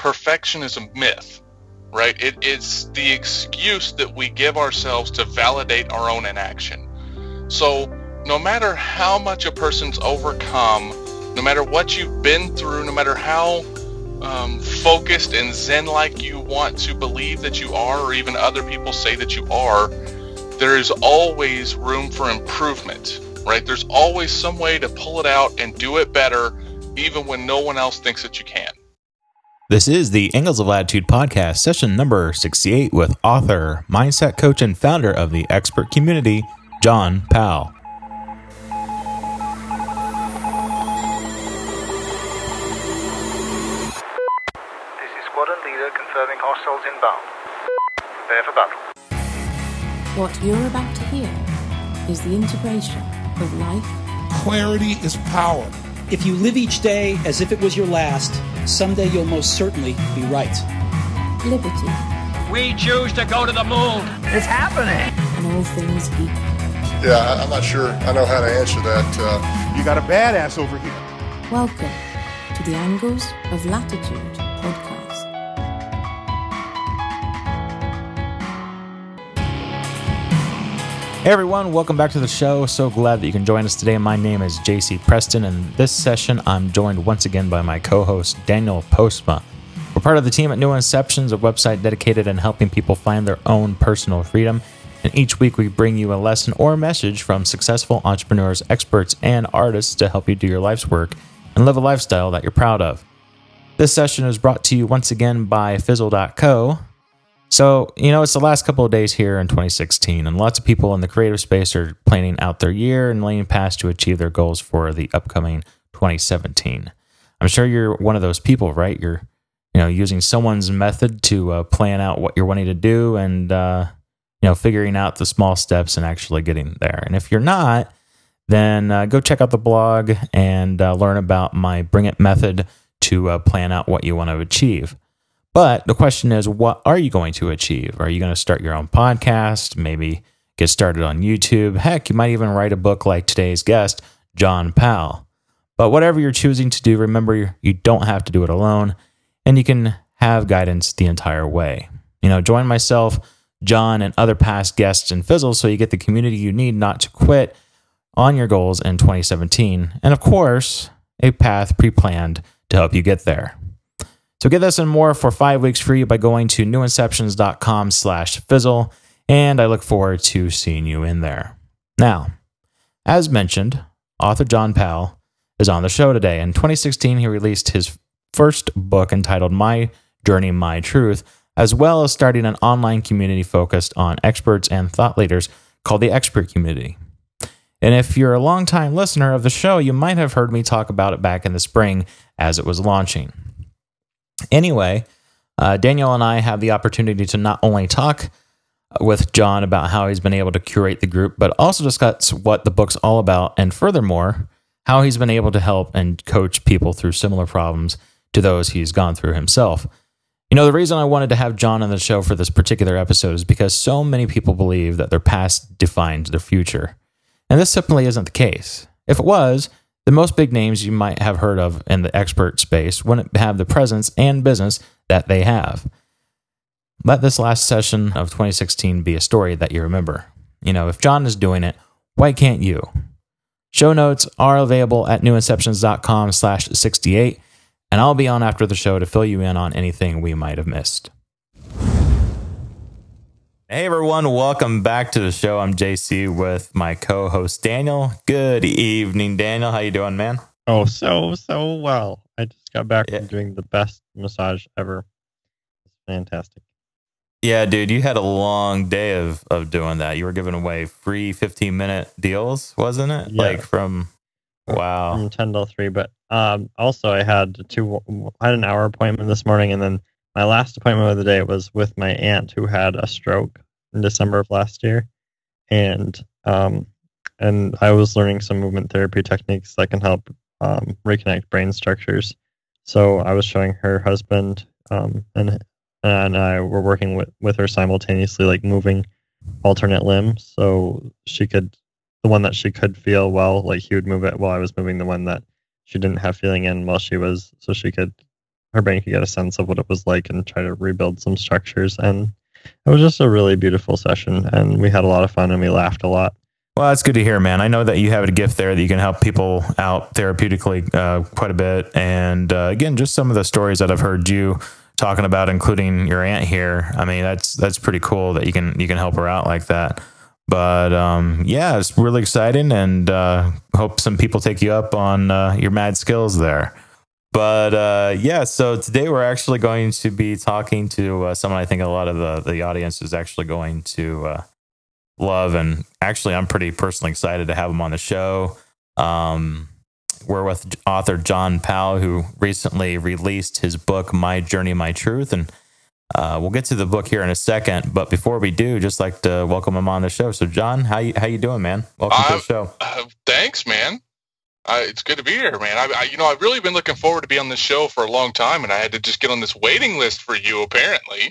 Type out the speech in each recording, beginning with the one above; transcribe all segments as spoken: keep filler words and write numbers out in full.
perfection is a myth, right? It, it's the excuse that we give ourselves to validate our own inaction. So no matter how much a person's overcome, no matter what you've been through, no matter how um, focused and zen-like you want to believe that you are, or even other people say that you are, there is always room for improvement, right? There's always some way to pull it out and do it better, even when no one else thinks that you can. This is the Angles of Latitude podcast, session number sixty-eight, with author, mindset coach, and founder of the expert community, John Powell. This is Squadron Leader confirming hostiles inbound. Prepare for battle. What you're about to hear is the integration of life. Clarity is power. If you live each day as if it was your last, someday you'll most certainly be right. Liberty. We choose to go to the moon. It's happening. And all things equal. Yeah, I'm not sure I know how to answer that. Uh... You got a badass over here. Welcome to the Angles of Latitude podcast. Hey everyone, welcome back to the show. So glad that you can join us today. My name is J C Preston, and this session I'm joined once again by my co-host Daniel Postma. We're part of the team at New Inceptions, a website dedicated in helping people find their own personal freedom. And each week we bring you a lesson or a message from successful entrepreneurs, experts, and artists to help you do your life's work and live a lifestyle that you're proud of. This session is brought to you once again by Fizzle dot co. So, you know, it's the last couple of days here in twenty sixteen, and lots of people in the creative space are planning out their year and laying paths to achieve their goals for the upcoming twenty seventeen. I'm sure you're one of those people, right? You're, you know, using someone's method to uh, plan out what you're wanting to do and, uh, you know, figuring out the small steps and actually getting there. And if you're not, then uh, go check out the blog and uh, learn about my Bring It method to uh, plan out what you want to achieve. But the question is, what are you going to achieve? Are you going to start your own podcast? Maybe get started on YouTube? Heck, you might even write a book like today's guest, John Powell. But whatever you're choosing to do, remember you don't have to do it alone, and you can have guidance the entire way. You know, join myself, John, and other past guests in Fizzle so you get the community you need not to quit on your goals in twenty seventeen. And of course, a path pre-planned to help you get there. So get this and more for five weeks free by going to newinceptions.com slash fizzle, and I look forward to seeing you in there. Now, as mentioned, author John Powell is on the show today. In twenty sixteen, he released his first book entitled My Journey, My Truth, as well as starting an online community focused on experts and thought leaders called the Expert Community. And if you're a longtime listener of the show, you might have heard me talk about it back in the spring as it was launching. Anyway, uh, Daniel and I have the opportunity to not only talk with John about how he's been able to curate the group, but also discuss what the book's all about, and furthermore, how he's been able to help and coach people through similar problems to those he's gone through himself. You know, the reason I wanted to have John on the show for this particular episode is because so many people believe that their past defines their future. And this simply isn't the case. If it was, the most big names you might have heard of in the expert space wouldn't have the presence and business that they have. Let this last session of twenty sixteen be a story that you remember. You know, if John is doing it, why can't you? Show notes are available at newinceptions.com slash 68, and I'll be on after the show to fill you in on anything we might have missed. Hey everyone, welcome back to the show. I'm J C with my co-host Daniel. Good evening, Daniel. How you doing, man? Oh, so, so well. I just got back yeah. from doing the best massage ever. It's fantastic. Yeah, dude, you had a long day of, of doing that. You were giving away free fifteen minute deals, wasn't it? Yeah. Like from, wow. From ten till three. But um, also I had two, I had an hour appointment this morning, and then my last appointment of the day was with my aunt who had a stroke in December of last year. And um, and I was learning some movement therapy techniques that can help um, reconnect brain structures. So I was showing her husband, um, and and I were working with, with her simultaneously, like moving alternate limbs. So she could, the one that she could feel well, like he would move it while I was moving the one that she didn't have feeling in while she was, so she could hoping to get a sense of what it was like and try to rebuild some structures. And it was just a really beautiful session, and we had a lot of fun and we laughed a lot. Well, that's good to hear, man. I know that you have a gift there that you can help people out therapeutically uh, quite a bit. And uh, again, just some of the stories that I've heard you talking about, including your aunt here. I mean, that's that's pretty cool that you can you can help her out like that. But um, yeah, it's really exciting, and uh, hope some people take you up on uh, your mad skills there. But uh, yeah, so today we're actually going to be talking to uh, someone I think a lot of the, the audience is actually going to uh, love. And actually, I'm pretty personally excited to have him on the show. Um, we're with author John Powell, who recently released his book, My Journey, My Truth. And uh, we'll get to the book here in a second. But before we do, just like to welcome him on the show. So, John, how you, how you doing, man? Welcome uh, to the show. Uh, thanks, man. Uh, it's good to be here, man. I, I, you know, I've really been looking forward to be on this show for a long time, and I had to just get on this waiting list for you, apparently.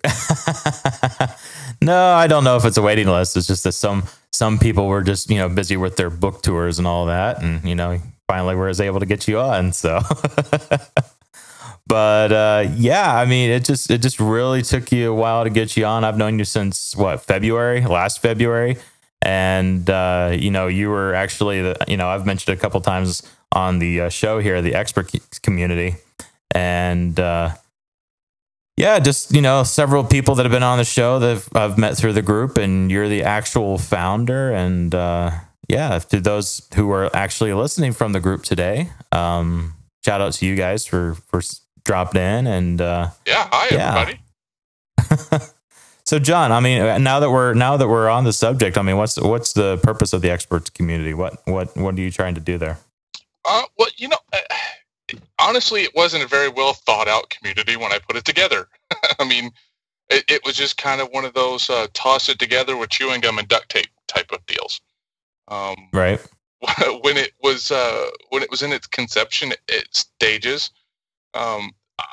No, I don't know if it's a waiting list. It's just that some some people were just, you know, busy with their book tours and all that, and you know, finally was able to get you on. So, but uh, yeah, I mean, it just it just really took you a while to get you on. I've known you since what February, last February. And, uh, you know, you were actually, the, you know, I've mentioned it a couple times on the uh, show here, the expert community. And, uh, yeah, just, you know, several people that have been on the show that I've, I've met through the group, and you're the actual founder. And, uh, yeah, to those who are actually listening from the group today, um, shout out to you guys for, for dropping in. And, uh, yeah, hi, yeah. everybody. So, John, I mean, now that we're now that we're on the subject, I mean, what's what's the purpose of the experts community? What what what are you trying to do there? Uh, well, you know, honestly, it wasn't a very well thought out community when I put it together. I mean, it, it was just kind of one of those uh, toss it together with chewing gum and duct tape type of deals. Um, right. When it was uh, when it was in its conception it stages. Um,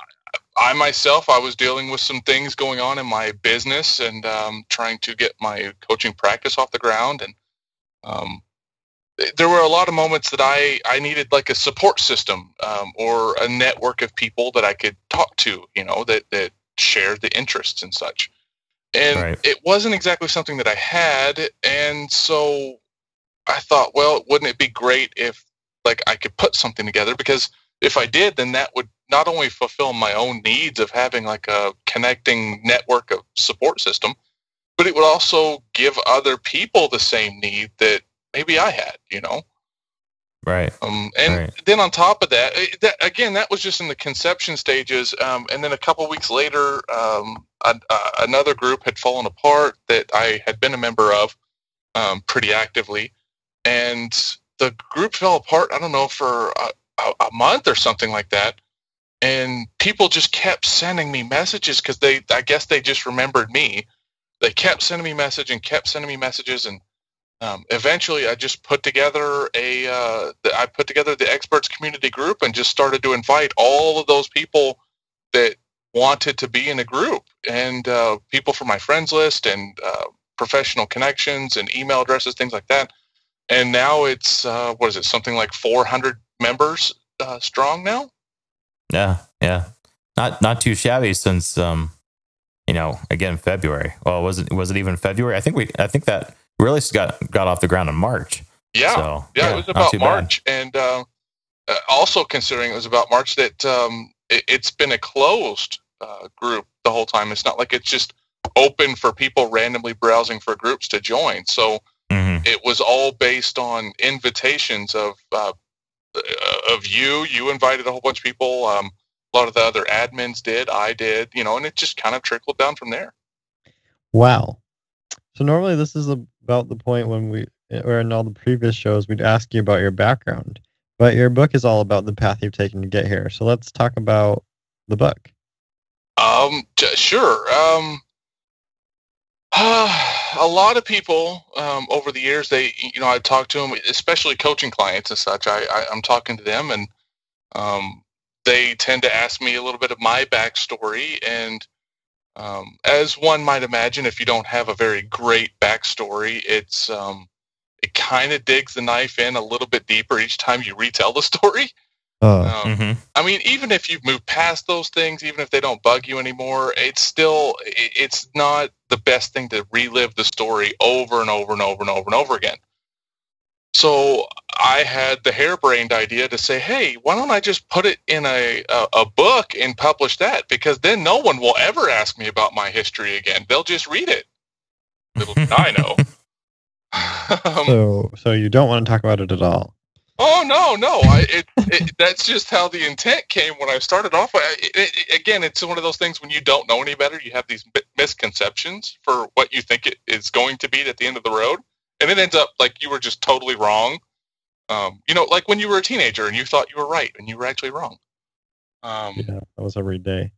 I myself, I was dealing with some things going on in my business and um, trying to get my coaching practice off the ground. And um, there were a lot of moments that I, I needed like a support system um, or a network of people that I could talk to, you know, that, that shared the interests and such. And right. It wasn't exactly something that I had. And so I thought, well, wouldn't it be great if like I could put something together? Because if I did, then that would not only fulfill my own needs of having like a connecting network of support system, but it would also give other people the same need that maybe I had, you know? Right. Um, and right. then on top of that, that, again, that was just in the conception stages. Um, and then a couple weeks later, um, a, a, another group had fallen apart that I had been a member of um, pretty actively. And the group fell apart, I don't know, for a, a, a month or something like that. And people just kept sending me messages because they, I guess they just remembered me. They kept sending me message and kept sending me messages. And um, eventually I just put together a, uh, the, I put together the experts community group and just started to invite all of those people that wanted to be in a group, and uh, people from my friends list and uh, professional connections and email addresses, things like that. And now it's, uh, what is it, something like four hundred members uh, strong now? Yeah, yeah, not not too shabby since um, you know, again February. Well, was it was it even February? I think we I think that really got got off the ground in March. Yeah, so, yeah, yeah, it was about March, bad. and uh, also considering it was about March, that um, it, it's been a closed uh, group the whole time. It's not like it's just open for people randomly browsing for groups to join. So mm-hmm. it was all based on invitations of. Uh, of you, you invited a whole bunch of people. Um, a lot of the other admins did, I did, you know, and it just kind of trickled down from there. Wow. So normally this is about the point when we, or in all the previous shows, we'd ask you about your background, but your book is all about the path you've taken to get here. So let's talk about the book. Um, sure. Um, Uh, a lot of people um, over the years, they, you know, I talk to them, especially coaching clients and such. I, I, I'm talking to them, and um, they tend to ask me a little bit of my backstory. And um, as one might imagine, if you don't have a very great backstory, it's um, it kind of digs the knife in a little bit deeper each time you retell the story. Oh. Um, Mm-hmm. I mean, even if you've moved past those things, even if they don't bug you anymore, it's still, it's not the best thing to relive the story over and over and over and over and over again. So I had the harebrained idea to say, hey, why don't I just put it in a, a, a book and publish that? Because then no one will ever ask me about my history again. They'll just read it. Little did I know. um, so, so you don't want to talk about it at all? Oh no, no! I, it, it, that's just how the intent came when I started off. It, it, again, it's one of those things when you don't know any better, you have these misconceptions for what you think it is going to be at the end of the road, and it ends up like you were just totally wrong. Um, you know, like when you were a teenager and you thought you were right and you were actually wrong. Um, yeah, that was every day.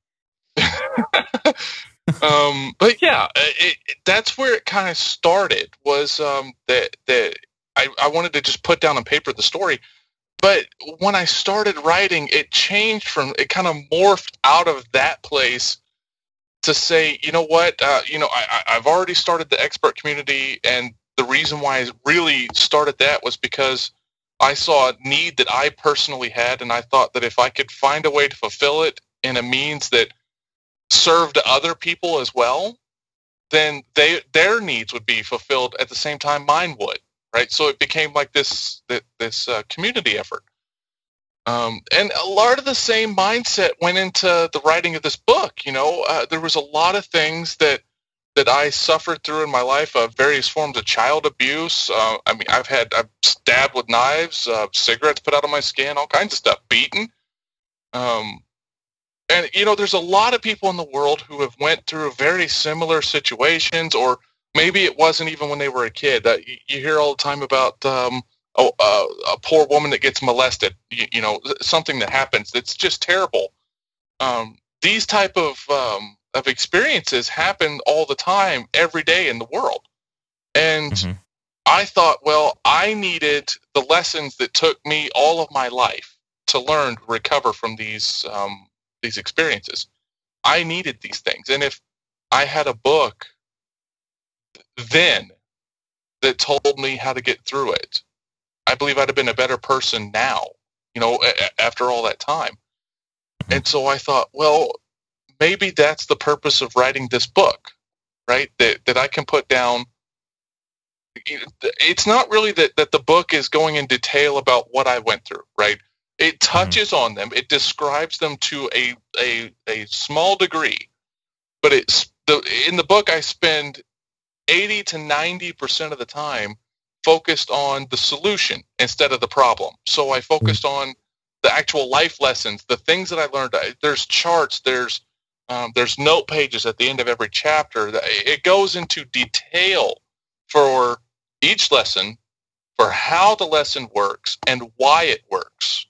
um, but yeah, it, it, that's where it kind of started. Was um, that that. I, I wanted to just put down on paper the story, but when I started writing, it changed from, it kind of morphed out of that place to say, you know what, uh, you know, I, I've already started the expert community, and the reason why I really started that was because I saw a need that I personally had, and I thought that if I could find a way to fulfill it in a means that served other people as well, then they their needs would be fulfilled at the same time mine would. Right, so it became like this this uh, community effort, um, and a lot of the same mindset went into the writing of this book. You know, uh, there was a lot of things that that I suffered through in my life, uh, various forms of child abuse. Uh, I mean, I've had I've stabbed with knives, uh, cigarettes put out of my skin, all kinds of stuff, beaten. Um, and you know, there's a lot of people in the world who have went through very similar situations, or maybe it wasn't even when they were a kid. That you, you hear all the time about um, a, a, a poor woman that gets molested. You, you know, something that happens that's just terrible. Um, these type of um, of experiences happen all the time, every day in the world. And mm-hmm. I thought, well, I needed the lessons that took me all of my life to learn to recover from these um, these experiences. I needed these things, and if I had a book then that told me how to get through it, I believe I'd have been a better person now, you know, a- after all that time. Mm-hmm. And so I thought, well, maybe that's the purpose of writing this book, right? That that I can put down. It's not really that, that the book is going in detail about what I went through, right? It touches mm-hmm. on them. It describes them to a, a, a small degree, but it's the, in the book I spend eighty to ninety percent of the time focused on the solution instead of the problem. So I focused mm-hmm. on the actual life lessons, the things that I learned. There's charts, there's um, there's note pages at the end of every chapter. It goes into detail for each lesson, for how the lesson works and why it works.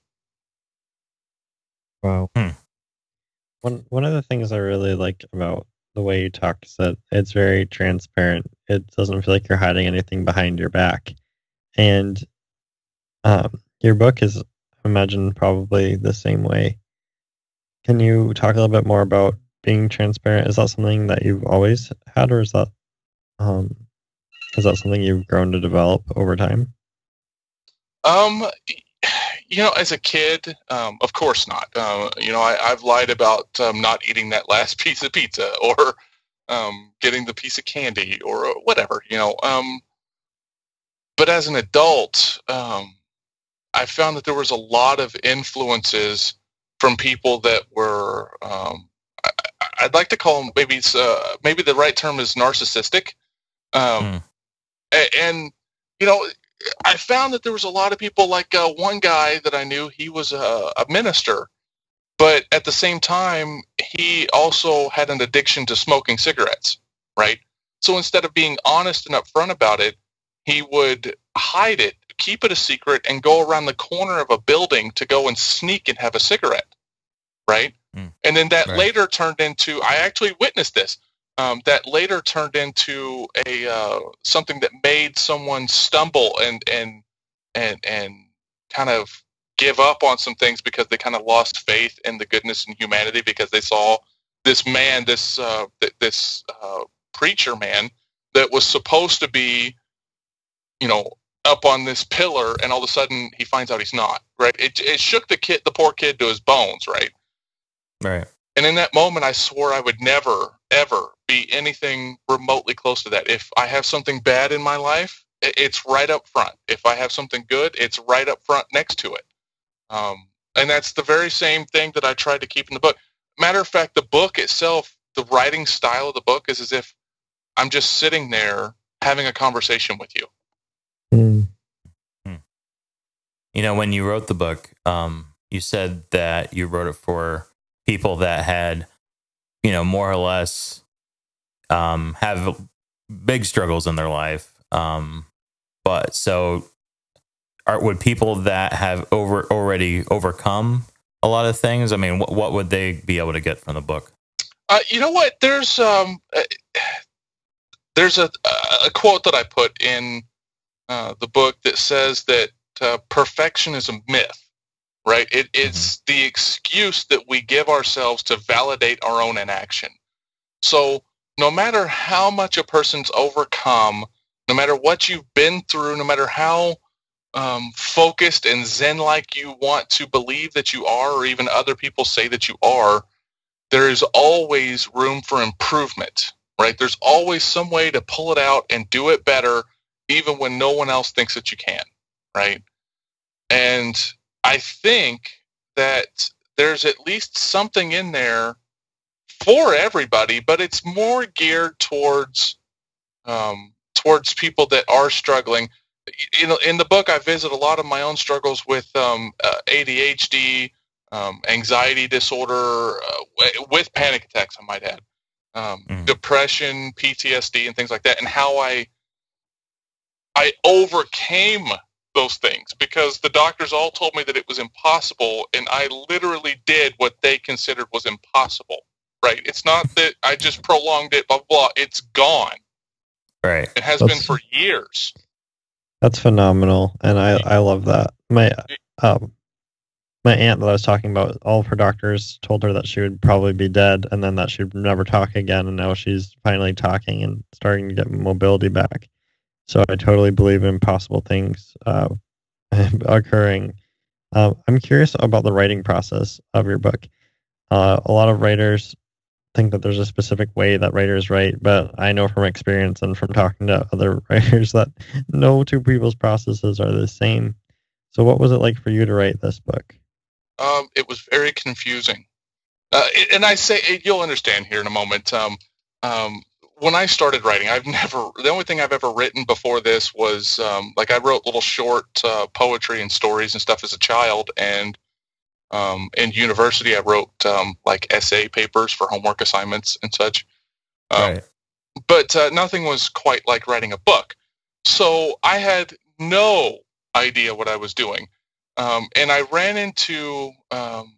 Wow. Hmm. One one of the things I really like about the way you talk is that it's very transparent. It doesn't feel like you're hiding anything behind your back. And um, your book is, I imagine, probably the same way. Can you talk a little bit more about being transparent? Is that something that you've always had, or is that um, is that something you've grown to develop over time? Um, you know, as a kid, um, of course not. Uh, you know, I, I've lied about um, not eating that last piece of pizza, or um, getting the piece of candy, or whatever. You know, um, but as an adult, um, I found that there was a lot of influences from people that were, um, I, I'd like to call them, maybe it's, uh, maybe the right term is narcissistic. Um, mm. and, and, you know, I found that there was a lot of people, like uh, one guy that I knew, he was a, a minister, but at the same time, he also had an addiction to smoking cigarettes, right? So instead of being honest and upfront about it, he would hide it, keep it a secret, and go around the corner of a building to go and sneak and have a cigarette, right? Mm. And then that right. later turned into, I actually witnessed this, um, that later turned into a uh, something that made someone stumble and and and and kind of give up on some things because they kind of lost faith in the goodness and humanity, because they saw this man, this uh, th- this uh, preacher man that was supposed to be, you know, up on this pillar, and all of a sudden he finds out he's not, right? It, it shook the kid, the poor kid, to his bones, right? Right. And in that moment, I swore I would never, ever be anything remotely close to that. If I have something bad in my life, it's right up front. If I have something good, it's right up front next to it. Um, and that's the very same thing that I tried to keep in the book. Matter of fact, the book itself, the writing style of the book is as if I'm just sitting there having a conversation with you. Mm. You know, when you wrote the book, um, you said that you wrote it for people that had, you know, more or less um, have big struggles in their life. Um, but so are, would people that have over already overcome a lot of things, I mean, what, what would they be able to get from the book? Uh, you know what? There's um, uh, there's a, a quote that I put in uh, the book that says that uh, perfection is a myth. Right? It, it's mm-hmm. the excuse that we give ourselves to validate our own inaction. So no matter how much a person's overcome, no matter what you've been through, no matter how um, focused and zen-like you want to believe that you are, or even other people say that you are, there is always room for improvement, right? There's always some way to pull it out and do it better, even when no one else thinks that you can, right? And I think that there's at least something in there for everybody, but it's more geared towards um, towards people that are struggling. You know, in the book, I visit a lot of my own struggles with um, uh, A D H D, um, anxiety disorder, uh, with panic attacks, I might add, um, mm-hmm. depression, P T S D, and things like that, and how I I overcame those things, because the doctors all told me that it was impossible, and I literally did what they considered was impossible, right? It's not that I just prolonged it, blah, blah, blah. It's gone. Right. It has that's, been for years. That's phenomenal, and I, I love that. My um, my aunt that I was talking about, all of her doctors told her that she would probably be dead, and then that she'd never talk again, and now she's finally talking and starting to get mobility back. So I totally believe in impossible things uh, occurring. Uh, I'm curious about the writing process of your book. Uh, a lot of writers think that there's a specific way that writers write, but I know from experience and from talking to other writers that no two people's processes are the same. So what was it like for you to write this book? Um, it was very confusing. Uh, and I say, you'll understand here in a moment. Um, um, When I started writing, I've never, the only thing I've ever written before this was, um, like I wrote little short uh, poetry and stories and stuff as a child. And um, in university, I wrote um, like essay papers for homework assignments and such. Um, right. But uh, nothing was quite like writing a book. So I had no idea what I was doing. Um, and I ran into um,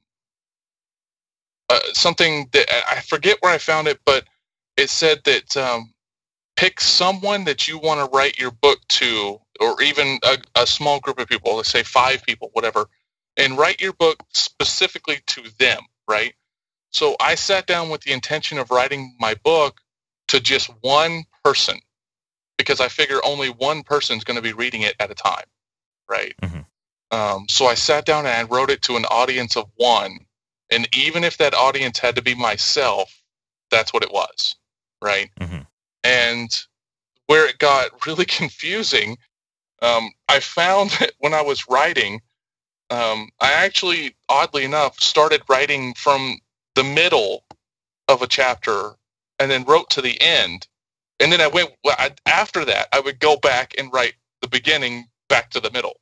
uh, something that I forget where I found it, but it said that um, pick someone that you want to write your book to, or even a, a small group of people, let's say five people, whatever, and write your book specifically to them, right? So I sat down with the intention of writing my book to just one person, because I figure only one person's going to be reading it at a time, right? Mm-hmm. Um, so I sat down and I wrote it to an audience of one, and even if that audience had to be myself, that's what it was. Right. Mm-hmm. And where it got really confusing, um, I found that when I was writing, um, I actually, oddly enough, started writing from the middle of a chapter and then wrote to the end. And then I went, well, I, after that, I would go back and write the beginning back to the middle.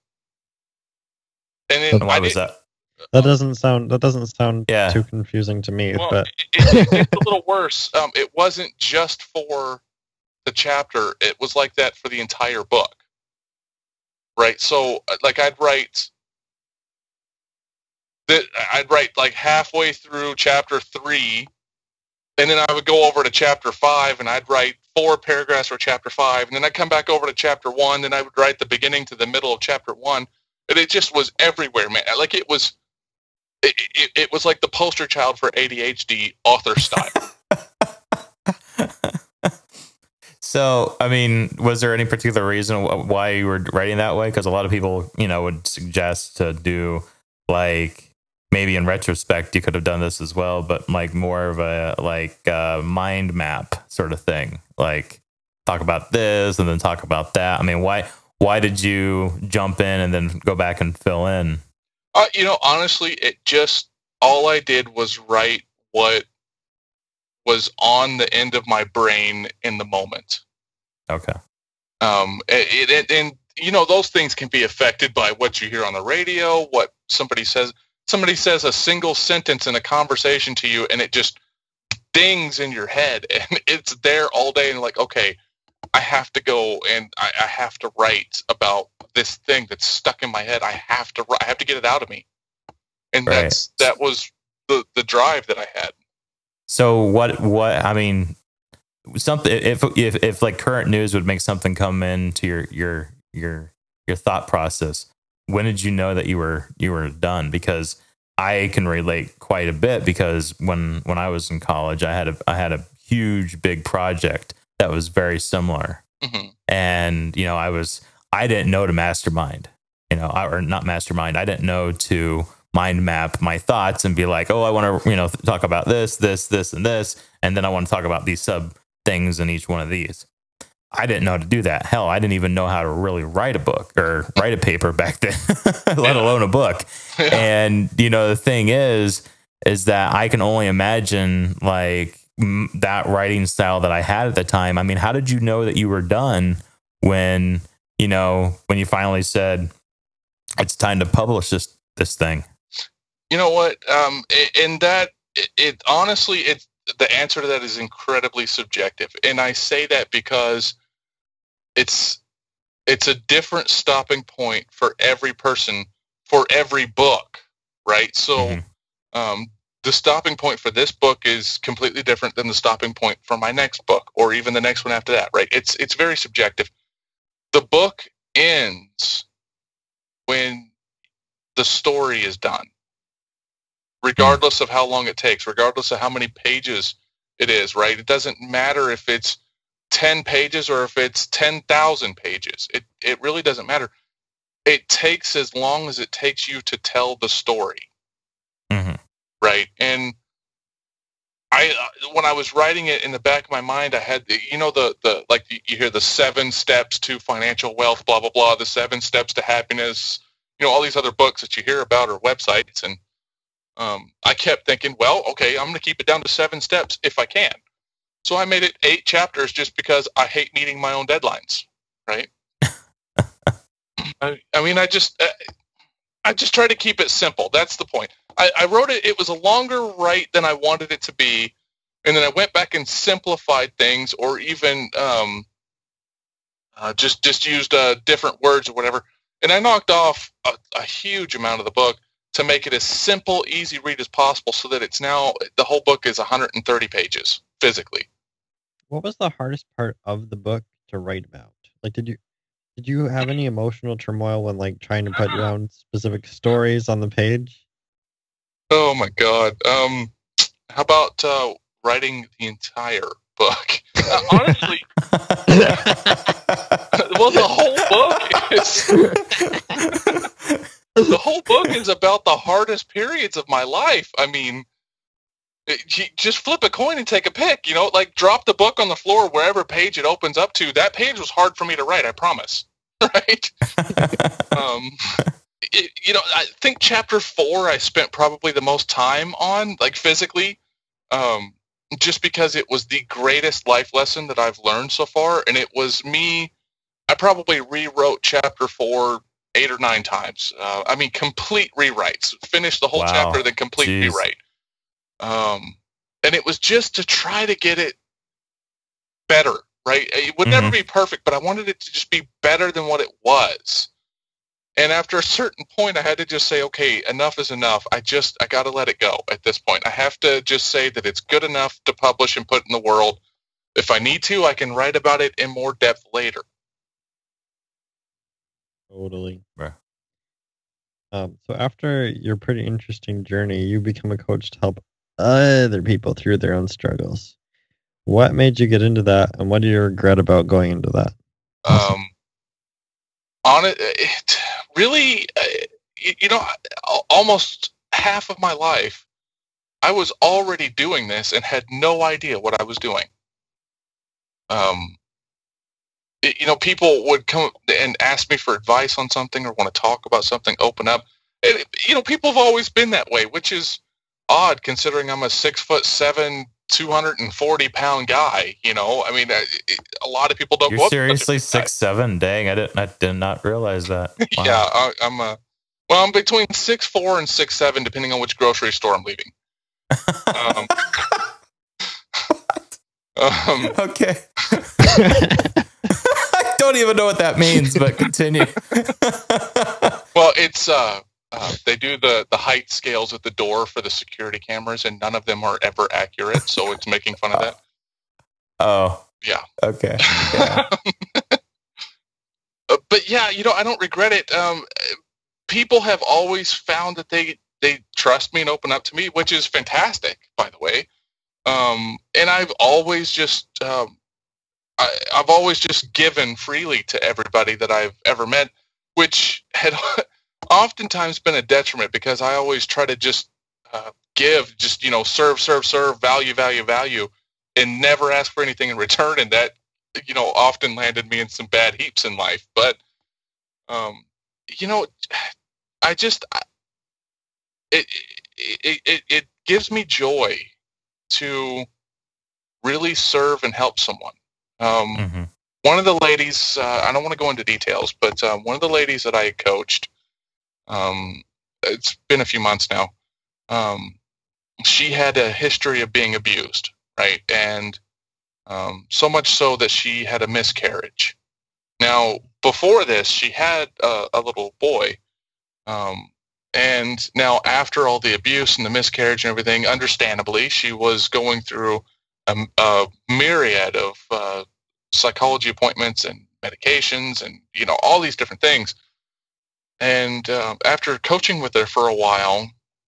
And then and why I was did, that? That doesn't sound that doesn't sound yeah. too confusing to me. Well, but it, it, it's a little worse. Um, it wasn't just for the chapter; it was like that for the entire book, right? So, like, I'd write that I'd write like halfway through chapter three, and then I would go over to chapter five, and I'd write four paragraphs for chapter five, and then I'd come back over to chapter one, then I would write the beginning to the middle of chapter one, and it just was everywhere, man. Like it was. It, it, it was like the poster child for A D H D author style. So, I mean, was there any particular reason why you were writing that way? Because a lot of people, you know, would suggest to do like maybe in retrospect you could have done this as well, but like more of a like uh, mind map sort of thing. Like talk about this and then talk about that. I mean, why why did you jump in and then go back and fill in? Uh, you know, honestly, it just all I did was write what was on the end of my brain in the moment. Okay. Um, it, it, and, you know, those things can be affected by what you hear on the radio, what somebody says. Somebody says a single sentence in a conversation to you, and it just dings in your head, and it's there all day, and like, okay, I have to go, and I, I have to write about this thing that's stuck in my head. I have to I have to get it out of me. And right. that's that was the, the drive that I had. So what, what, I mean, something, if, if, if like current news would make something come into your, your, your, your thought process, when did you know that you were, you were done? Because I can relate quite a bit because when, when I was in college, I had a, I had a huge, big project that was very similar. Mm-hmm. And, you know, I was, I didn't know to mastermind, you know, or not mastermind. I didn't know to mind map my thoughts and be like, oh, I want to, you know, talk about this, this, this, and this. And then I want to talk about these sub things in each one of these. I didn't know how to do that. Hell, I didn't even know how to really write a book or write a paper back then, let alone a book. Yeah. And, you know, the thing is, is that I can only imagine like m- that writing style that I had at the time. I mean, how did you know that you were done when, you know, when you finally said it's time to publish this, this thing? You know what? Um, in that, it, it honestly, it the answer to that is incredibly subjective, and I say that because it's it's a different stopping point for every person for every book, right? So, mm-hmm. um, the stopping point for this book is completely different than the stopping point for my next book, or even the next one after that, right? It's it's very subjective. The book ends when the story is done. Regardless of how long it takes, regardless of how many pages it is, right? It doesn't matter if it's ten pages or if it's ten thousand pages. It it really doesn't matter. It takes as long as it takes you to tell the story, mm-hmm. right? And I, when I was writing it in the back of my mind, I had, the, you know, the, the like you hear the seven steps to financial wealth, blah, blah, blah, the seven steps to happiness, you know, all these other books that you hear about or websites. And Um, I kept thinking, well, okay, I'm going to keep it down to seven steps if I can. So I made it eight chapters just because I hate meeting my own deadlines, right? I, I mean, I just, I just try to keep it simple. That's the point. I, I wrote it. It was a longer write than I wanted it to be, and then I went back and simplified things, or even um, uh, just just used uh, different words or whatever. And I knocked off a, a huge amount of the book to make it as simple, easy read as possible, so that it's now, the whole book is one hundred thirty pages physically. What was the hardest part of the book to write about? Like, did you did you have any emotional turmoil when like trying to put down specific stories on the page? Oh my God. Um, how about uh, writing the entire book? Uh, honestly, well, the whole book is. The whole book is about the hardest periods of my life. I mean, it, just flip a coin and take a pick, you know, like drop the book on the floor wherever page it opens up to. That page was hard for me to write, I promise. Right? um, it, you know, I think chapter four I spent probably the most time on, like physically, um, just because it was the greatest life lesson that I've learned so far. And it was me, I probably rewrote chapter four eight or nine times. Uh, I mean, complete rewrites. Finish the whole wow. chapter, then complete Jeez. rewrite. Um, and it was just to try to get it better, right? It would mm-hmm. never be perfect, but I wanted it to just be better than what it was. And after a certain point, I had to just say, okay, enough is enough. I just, I got to let it go at this point. I have to just say that it's good enough to publish and put in the world. If I need to, I can write about it in more depth later. Totally. Right. Um, so after your pretty interesting journey, you become a coach to help other people through their own struggles. What made you get into that, and what do you regret about going into that? Um, on it, it really, uh, you, you know, almost half of my life, I was already doing this and had no idea what I was doing. Um, it, you know, people would come and ask me for advice on something or want to talk about something, open up. And, you know, people have always been that way, which is odd considering I'm a six foot seven, two hundred forty pound guy. You know, I mean, it, a lot of people don't. You're go seriously six seven? Dang, I didn't. I did not realize that. Wow. Yeah, I, I'm a. Well, I'm between six four and six seven, depending on which grocery store I'm leaving. Um, um, okay. I don't even know what that means, but continue. Well, it's uh, uh, they do the the height scales at the door for the security cameras, and none of them are ever accurate. So it's making fun of that. Oh, yeah. Okay. Yeah. But yeah, you know, I don't regret it. Um, people have always found that they they trust me and open up to me, which is fantastic, by the way. Um, and I've always just um, I, I've always just given freely to everybody that I've ever met, which had oftentimes been a detriment because I always try to just uh, give, just, you know, serve, serve, serve, value, value, value, and never ask for anything in return. And that, you know, often landed me in some bad heaps in life. But, um, you know, I just, it, it, it, it gives me joy to really serve and help someone. Um, mm-hmm. One of the ladies, uh, I don't want to go into details, but uh, one of the ladies that I had coached, um, it's been a few months now, um, she had a history of being abused, right? And um, so much so that she had a miscarriage. Now, before this, she had a, a little boy. Um, and now after all the abuse and the miscarriage and everything, understandably, she was going through a, a myriad of uh, psychology appointments and medications and, you know, all these different things. And uh, after coaching with her for a while,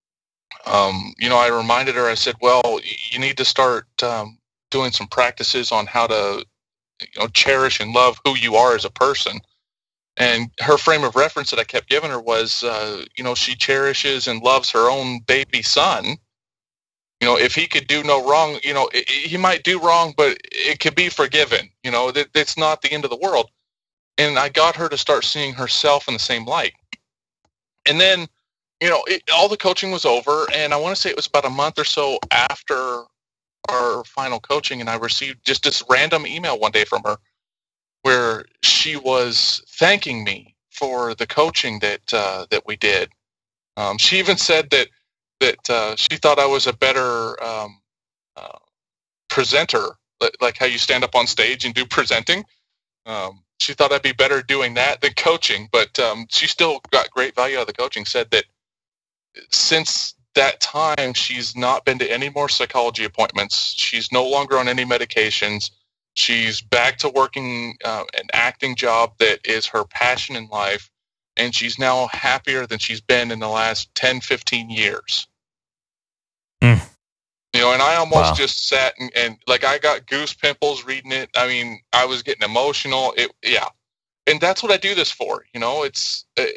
um, you know, I reminded her, I said, well, you need to start um, doing some practices on how to, you know, cherish and love who you are as a person. And her frame of reference that I kept giving her was, uh, you know, she cherishes and loves her own baby son. You know, if he could do no wrong, you know, it, he might do wrong, but it could be forgiven. You know, that it's not the end of the world. And I got her to start seeing herself in the same light. And then, you know, it, all the coaching was over, and I want to say it was about a month or so after our final coaching, and I received just this random email one day from her where she was thanking me for the coaching that uh, that we did. Um, she even said that that uh, she thought I was a better um, uh, presenter, like how you stand up on stage and do presenting. Um, she thought I'd be better doing that than coaching, but um, she still got great value out of the coaching. Said that since that time, she's not been to any more psychology appointments. She's no longer on any medications. She's back to working uh, an acting job that is her passion in life, and she's now happier than she's been in the last ten, fifteen years. Mm. You know, and I almost Wow. just sat and, and, like, I got goose pimples reading it. I mean, I was getting emotional. It, yeah. And that's what I do this for, you know? It's... Uh,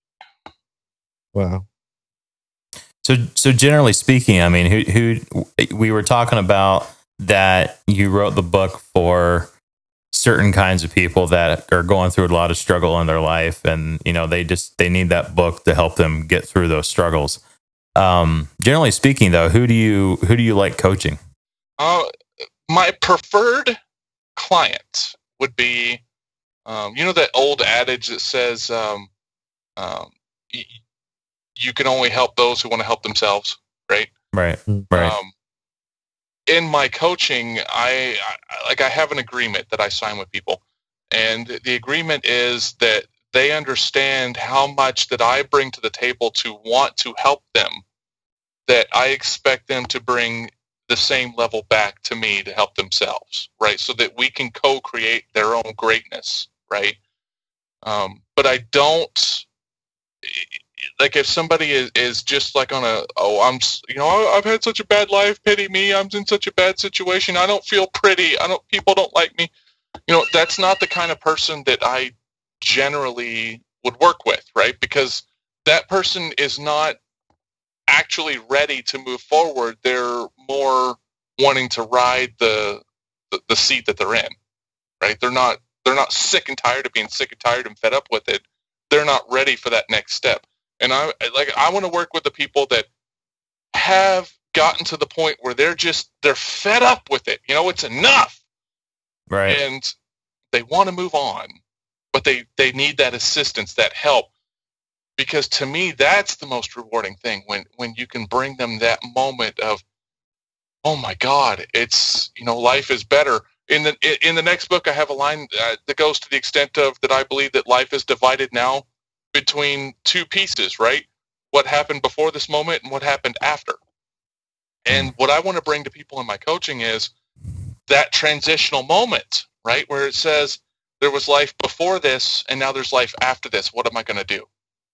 wow. So, so generally speaking, I mean, who, who we were talking about that you wrote the book for certain kinds of people that are going through a lot of struggle in their life, and you know they just they need that book to help them get through those struggles. Um, generally speaking, though, who do you who do you like coaching? Uh, my preferred client would be, um, you know, that old adage that says, um, um, y- you can only help those who want to help themselves, right? Right, right. Um, in my coaching, I, I like I have an agreement that I sign with people, and the agreement is that they understand how much that I bring to the table to want to help them, that I expect them to bring the same level back to me to help themselves, right? So that we can co-create their own greatness, right? Um, but I don't, like if somebody is, is just like on a, oh, I'm, you know, I've had such a bad life, pity me, I'm in such a bad situation, I don't feel pretty, I don't, people don't like me. You know, that's not the kind of person that I generally would work with, right? Because that person is not actually ready to move forward. They're more wanting to ride the, the, the seat that they're in, right? They're not, they're not sick and tired of being sick and tired and fed up with it. They're not ready for that next step. And I like I want to work with the people that have gotten to the point where they're just they're fed up with it. You know, it's enough. Right. And they want to move on, but they, they need that assistance, that help. Because to me, that's the most rewarding thing when, when you can bring them that moment of, oh my God, it's, you know, life is better. In the in the next book, I have a line uh, that goes to the extent of that I believe that life is divided now between two pieces, right? What happened before this moment and what happened after. And what I want to bring to people in my coaching is that transitional moment, right? Where it says there was life before this and now there's life after this. What am I going to do?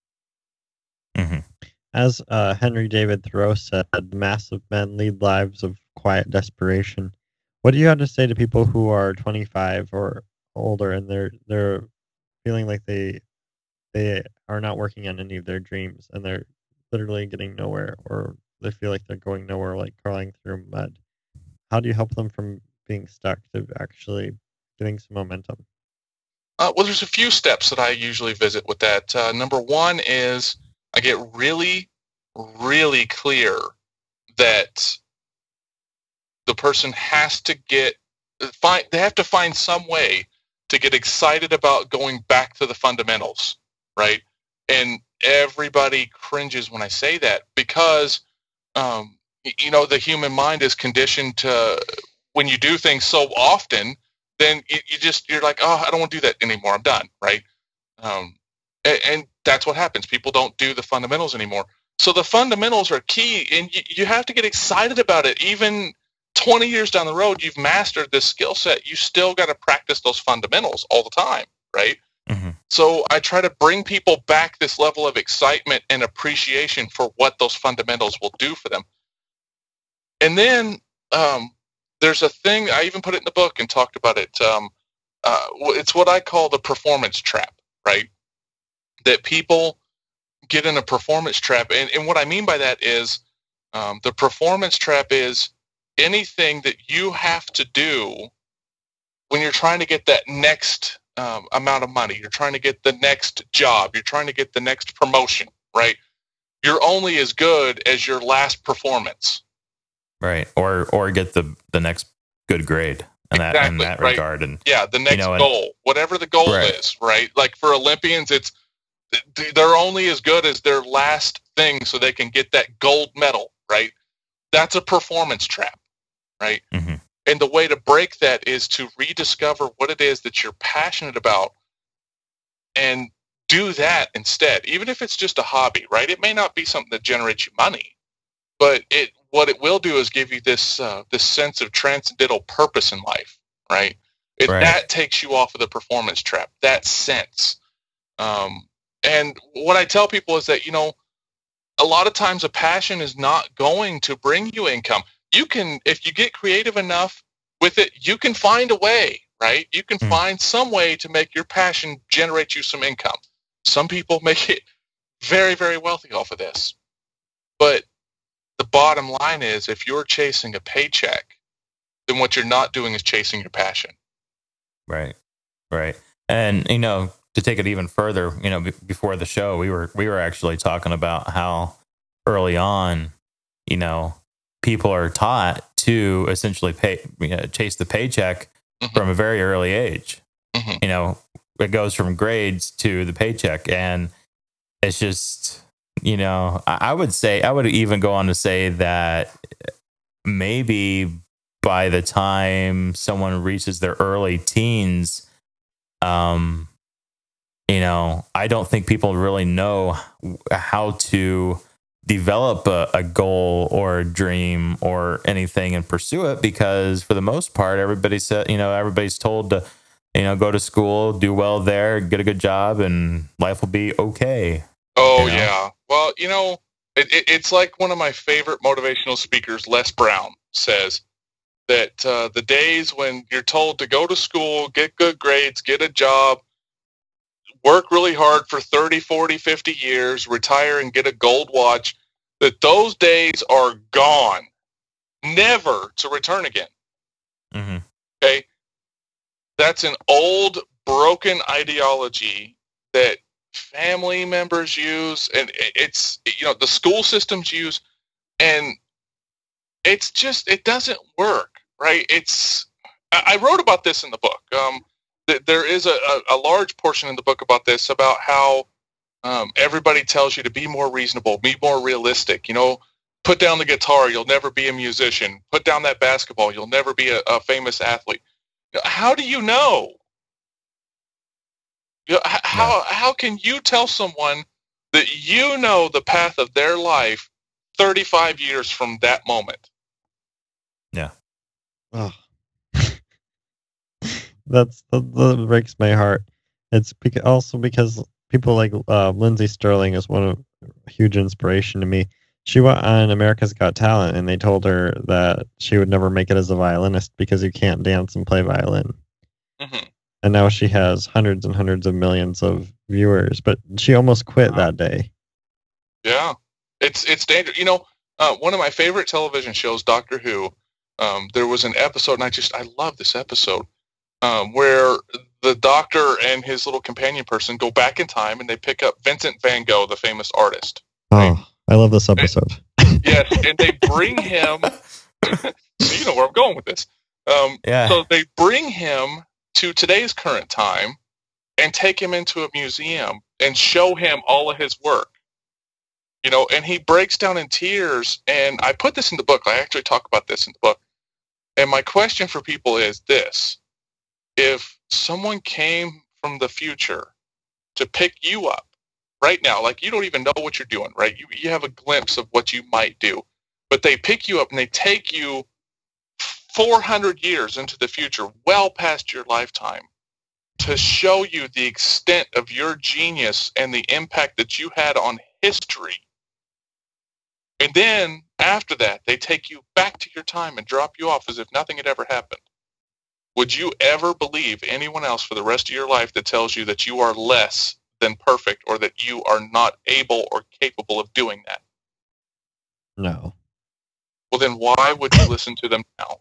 Mm-hmm. As uh, Henry David Thoreau said, massive men lead lives of quiet desperation. What do you have to say to people who are twenty-five or older and they're they're feeling like they they are not working on any of their dreams and they're literally getting nowhere, or they feel like they're going nowhere, like crawling through mud? How do you help them from being stuck to actually getting some momentum? Uh, well, there's a few steps that I usually visit with that. Uh, number one is I get really, really clear that the person has to get find they have to find some way to get excited about going back to the fundamentals, right? And everybody cringes when I say that because um, you know, the human mind is conditioned to, when you do things so often, then you, you just you're like, oh, I don't want to do that anymore, I'm done, right? Um, and, and that's what happens. People don't do the fundamentals anymore. So the fundamentals are key, and you, you have to get excited about it. Even twenty years down the road, you've mastered this skill set. You still got to practice those fundamentals all the time, right? Mm-hmm. So I try to bring people back this level of excitement and appreciation for what those fundamentals will do for them. And then um, there's a thing, I even put it in the book and talked about it. Um, uh, it's what I call the performance trap, right? That people get in a performance trap. And, and what I mean by that is um, the performance trap is anything that you have to do when you're trying to get that next um, amount of money, you're trying to get the next job, you're trying to get the next promotion, right? You're only as good as your last performance. Right. Or or get the, the next good grade in that, exactly, in that right. regard. And yeah, the next you know, goal, and, whatever the goal right. is, right? Like for Olympians, it's they're only as good as their last thing so they can get that gold medal, right? That's a performance trap, right? Mm-hmm. And the way to break that is to rediscover what it is that you're passionate about and do that instead, even if it's just a hobby, right? It may not be something that generates you money, but it what it will do is give you this uh, this sense of transcendental purpose in life, right? It, right? That takes you off of the performance trap, that sense. Um, and what I tell people is that, you know, a lot of times a passion is not going to bring you income. You can, if you get creative enough with it, you can find a way, right? You can mm. find some way to make your passion generate you some income. Some people make it very, very wealthy off of this. But the bottom line is, if you're chasing a paycheck, then what you're not doing is chasing your passion. Right, right. And, you know, to take it even further, you know, b- before the show, we were we were actually talking about how early on, you know, people are taught to essentially pay, you know, chase the paycheck mm-hmm. from a very early age. Mm-hmm. You know, it goes from grades to the paycheck, and it's just, you know, I, I would say, I would even go on to say that maybe by the time someone reaches their early teens, um, you know, I don't think people really know how to develop a, a goal or a dream or anything and pursue it, because for the most part, everybody said, you know, everybody's told to, you know, go to school, do well there, get a good job, and life will be okay. Oh, you know? yeah. Well, you know, it, it, it's like one of my favorite motivational speakers, Les Brown, says that uh, the days when you're told to go to school, get good grades, get a job, work really hard for thirty, forty, fifty years, retire and get a gold watch, that those days are gone, never to return again. Mm-hmm. Okay? That's an old, broken ideology that family members use, and it's, you know, the school systems use, and it's just, it doesn't work, right? It's, I wrote about this in the book. Um, th- there is a, a, a large portion in the book about this, about how um, everybody tells you to be more reasonable, be more realistic, you know, put down the guitar, you'll never be a musician, put down that basketball, you'll never be a, a famous athlete. How do you know? You know, how how can you tell someone that you know the path of their life thirty-five years from that moment? Yeah. Oh. That's that, that breaks my heart. It's beca- also because people like uh, Lindsay Sterling is one of a huge inspiration to me. She went on America's Got Talent, and they told her that she would never make it as a violinist because you can't dance and play violin. Mm-hmm. And now she has hundreds and hundreds of millions of viewers, but she almost quit wow. that day. Yeah, it's it's dangerous. You know, uh, one of my favorite television shows, Doctor Who. Um, there was an episode, and I just I love this episode, um, where the Doctor and his little companion person go back in time, and they pick up Vincent Van Gogh, the famous artist. Right? Oh, I love this episode. And, yes, and they bring him. You know where I'm going with this. Um, yeah. So they bring him to today's current time and take him into a museum and show him all of his work. You know, and he breaks down in tears, and I put this in the book. I actually talk about this in the book. And my question for people is this: if someone came from the future to pick you up right now, like you don't even know what you're doing, right? You, you have a glimpse of what you might do, but they pick you up and they take you four hundred years into the future, well past your lifetime, to show you the extent of your genius and the impact that you had on history. And then after that, they take you back to your time and drop you off as if nothing had ever happened. Would you ever believe anyone else for the rest of your life that tells you that you are less than perfect, or that you are not able or capable of doing that? No. Well, then why would you listen to them now?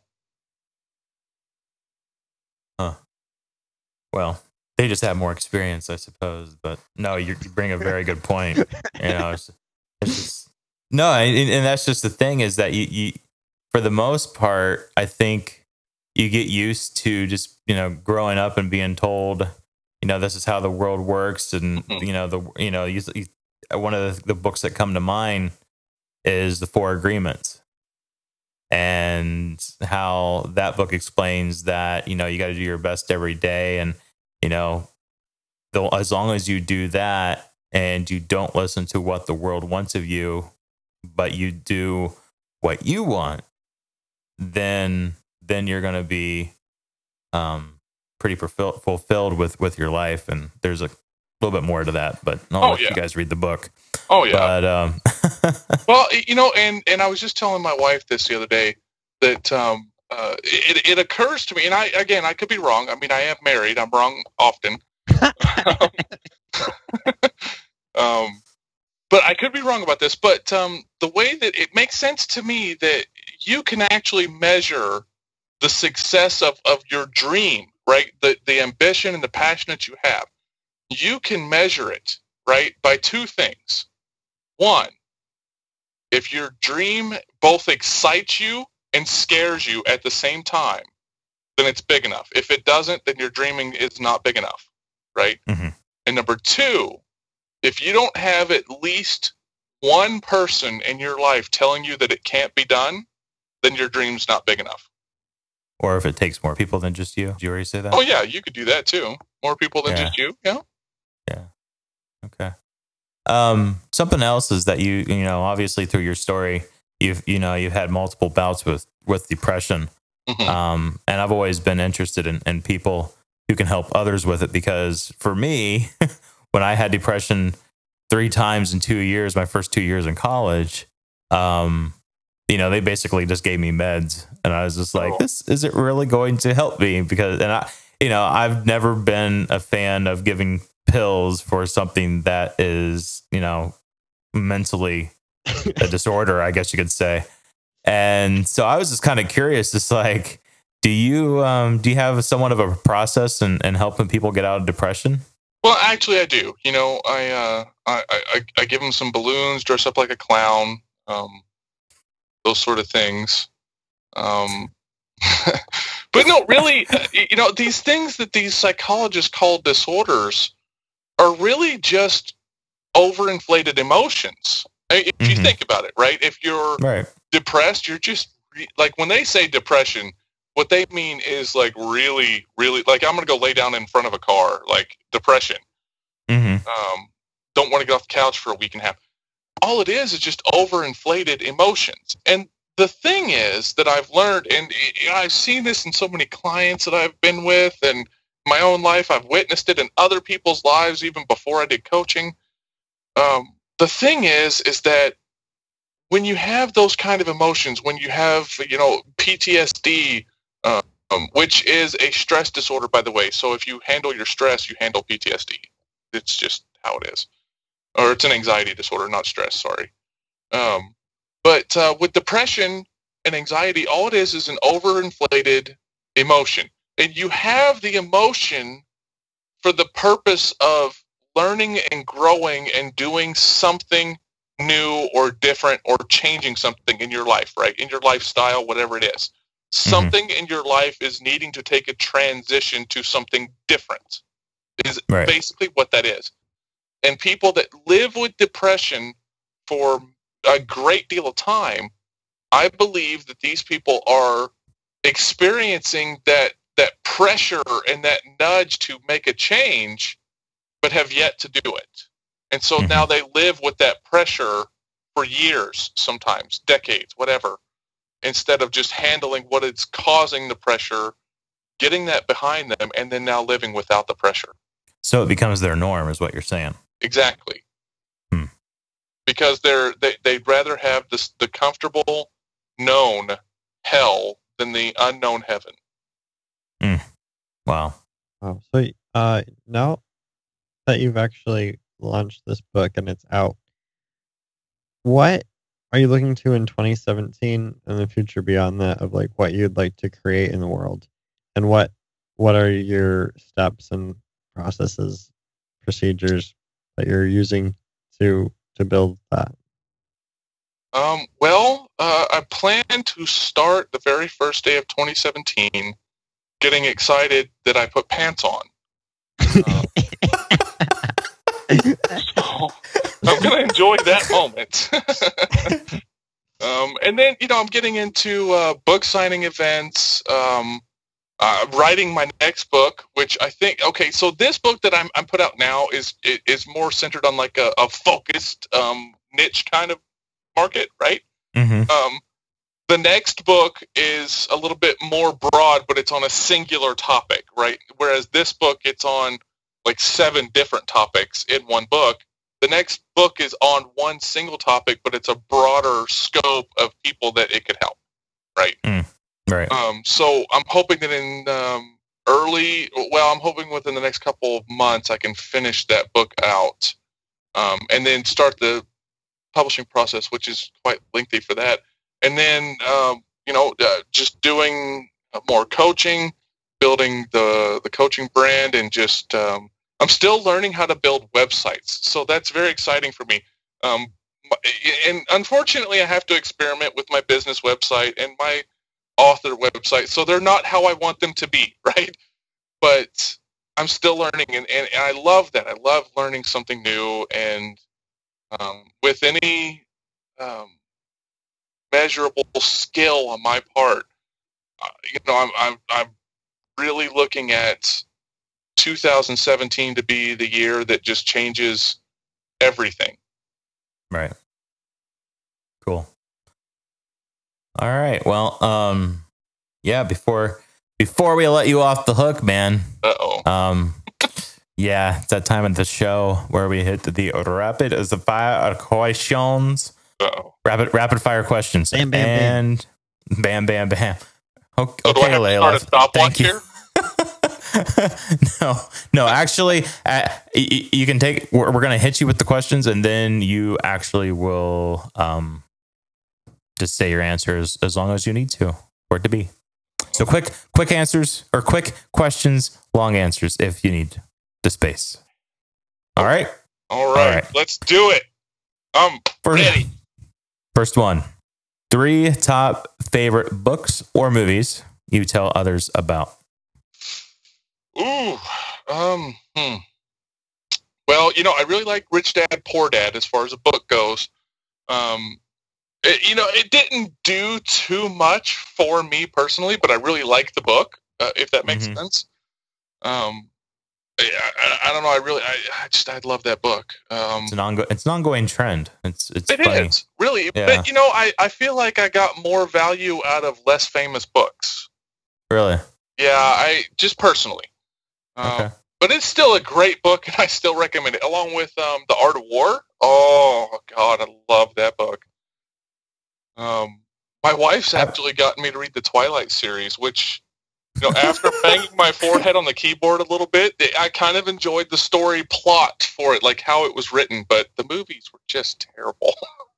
Huh. Well, they just have more experience, I suppose. But no, you, you bring a very good point. You know, it's, it's just, no, and, and that's just the thing, is that you, you, for the most part, I think you get used to just, you know, growing up and being told, you know, this is how the world works, and mm-hmm. you know, the you know, you, you, one of the, the books that come to mind is The Four Agreements, and how that book explains that, you know, you got to do your best every day, and you know, the, as long as you do that and you don't listen to what the world wants of you, but you do what you want, then then you're going to be um, pretty fulfill, fulfilled with, with your life. And there's a little bit more to that, but I'll oh, let yeah. you guys read the book. Oh, yeah. But, um, well, you know, and, and I was just telling my wife this the other day that um, uh, it, it occurs to me, and I, again, I could be wrong. I mean, I am married. I'm wrong often. um, but I could be wrong about this. But um, the way that it makes sense to me that you can actually measure the success of, of your dream, right? The the ambition and the passion that you have. You can measure it, right, by two things. One, if your dream both excites you and scares you at the same time, then it's big enough. If it doesn't, then your dreaming is not big enough, right? Mm-hmm. And number two, if you don't have at least one person in your life telling you that it can't be done, then your dream's not big enough. Or if it takes more people than just you. Did you already say that? Oh, yeah, you could do that too. More people than yeah. just you, yeah. Yeah. Okay. Um, something else is that you, you know, obviously through your story, you've, you know, you've had multiple bouts with, with depression. Mm-hmm. Um, and I've always been interested in, in people who can help others with it, because for me, when I had depression three times in two years, my first two years in college, um, you know, they basically just gave me meds, and I was just like, Oh. this isn't really going to help me because, and I, you know, I've never been a fan of giving pills for something that is, you know, mentally a disorder, I guess you could say. And so I was just kind of curious, just like, do you, um, do you have somewhat of a process in, in helping people get out of depression? Well, actually, I do. You know, I uh, I, I I give them some balloons, dress up like a clown, um, those sort of things. Um, but no, really, uh, you know, these things that these psychologists call disorders are really just overinflated emotions. If mm-hmm. you think about it, right? If you're right. depressed, you're just re- like when they say depression, what they mean is like really, really, like I'm going to go lay down in front of a car, like depression. Mm-hmm. Um, don't want to get off the couch for a week and a half. All it is is just overinflated emotions. And the thing is that I've learned, and you know, I've seen this in so many clients that I've been with, and my own life, I've witnessed it in other people's lives, even before I did coaching. Um, the thing is, is that when you have those kind of emotions, when you have, you know, P T S D, uh, um, which is a stress disorder, by the way. So if you handle your stress, you handle P T S D. It's just how it is. Or it's an anxiety disorder, not stress, sorry. Um, but uh, with depression and anxiety, all it is is an overinflated emotion. And you have the emotion for the purpose of learning and growing and doing something new or different or changing something in your life, right? In your lifestyle, whatever it is. Something mm-hmm. in your life is needing to take a transition to something different. Is right. basically what that is. And people that live with depression for a great deal of time, I believe that these people are experiencing that that pressure and that nudge to make a change, but have yet to do it. And so mm-hmm. now they live with that pressure for years, sometimes decades, whatever, instead of just handling what is causing the pressure, getting that behind them, and then now living without the pressure. So it becomes their norm, is what you're saying. Exactly. Hmm. Because they're they, they'd rather have this, the comfortable, known hell than the unknown heaven. Mm. Wow. Wow. So uh, now that you've actually launched this book and it's out, what are you looking to in twenty seventeen and the future beyond that of like what you'd like to create in the world? And what what are your steps and processes, procedures that you're using to to build that? Um, well, uh, I plan to start the very first day of twenty seventeen getting excited that I put pants on. Uh, so I'm going to enjoy that moment. um, and then, you know, I'm getting into uh, book signing events, um, uh, writing my next book, which I think, okay, so this book that I'm, I'm put out now is is more centered on like a, a focused um, niche kind of market, right? Mm-hmm. Um, the next book is a little bit more broad, but it's on a singular topic, right? Whereas this book, it's on like seven different topics in one book. The next book is on one single topic, but it's a broader scope of people that it could help, right? Mm, right. Um, so I'm hoping that in um, early, well, I'm hoping within the next couple of months I can finish that book out um, and then start the publishing process, which is quite lengthy for that. And then, um, you know, uh, just doing more coaching, building the, the coaching brand, and just, um, I'm still learning how to build websites. So that's very exciting for me. Um, and unfortunately, I have to experiment with my business website and my author website. So they're not how I want them to be, right? But I'm still learning, and, and, and I love that. I love learning something new. And um, with any um, measurable skill on my part, uh, you know, I'm, I'm, I'm really looking at two thousand seventeen to be the year that just changes everything. Right. Cool. All right. Well, um, yeah, before, before we let you off the hook, man, Uh-oh. um, Yeah, it's that time of the show where we hit the rapid as the fire questions. Uh-oh. Rapid rapid fire questions. Bam, bam, and bam, bam, bam. Okay, So do I have to Layla. start a stopwatch Thank you. here? no, no. Actually, uh, y- you can take. We're, we're going to hit you with the questions, and then you actually will um, just say your answers as long as you need to for it to be. So quick, quick answers or quick questions, long answers if you need the space. All right. All right. All right. Let's do it. I'm First, ready. First one. Three top favorite books or movies you tell others about. Ooh. Um. Hmm. Well, you know, I really like Rich Dad Poor Dad as far as a book goes. Um. It, you know, it didn't do too much for me personally, but I really like the book. Uh, if that makes Mhm. sense. Um. I, I, I don't know. I really, I, I just, I love that book. Um, It's an ongoing. It's an ongoing trend. It's it's It funny. is, really. Yeah. But, you know, I, I feel like I got more value out of less famous books. Really. Yeah, I just personally. Um, Okay. But it's still a great book, and I still recommend it, along with um, The Art of War. Oh, God, I love that book. Um, my wife's actually gotten me to read the Twilight series, which, you know, after banging my forehead on the keyboard a little bit, I kind of enjoyed the story plot for it, like how it was written, but the movies were just terrible.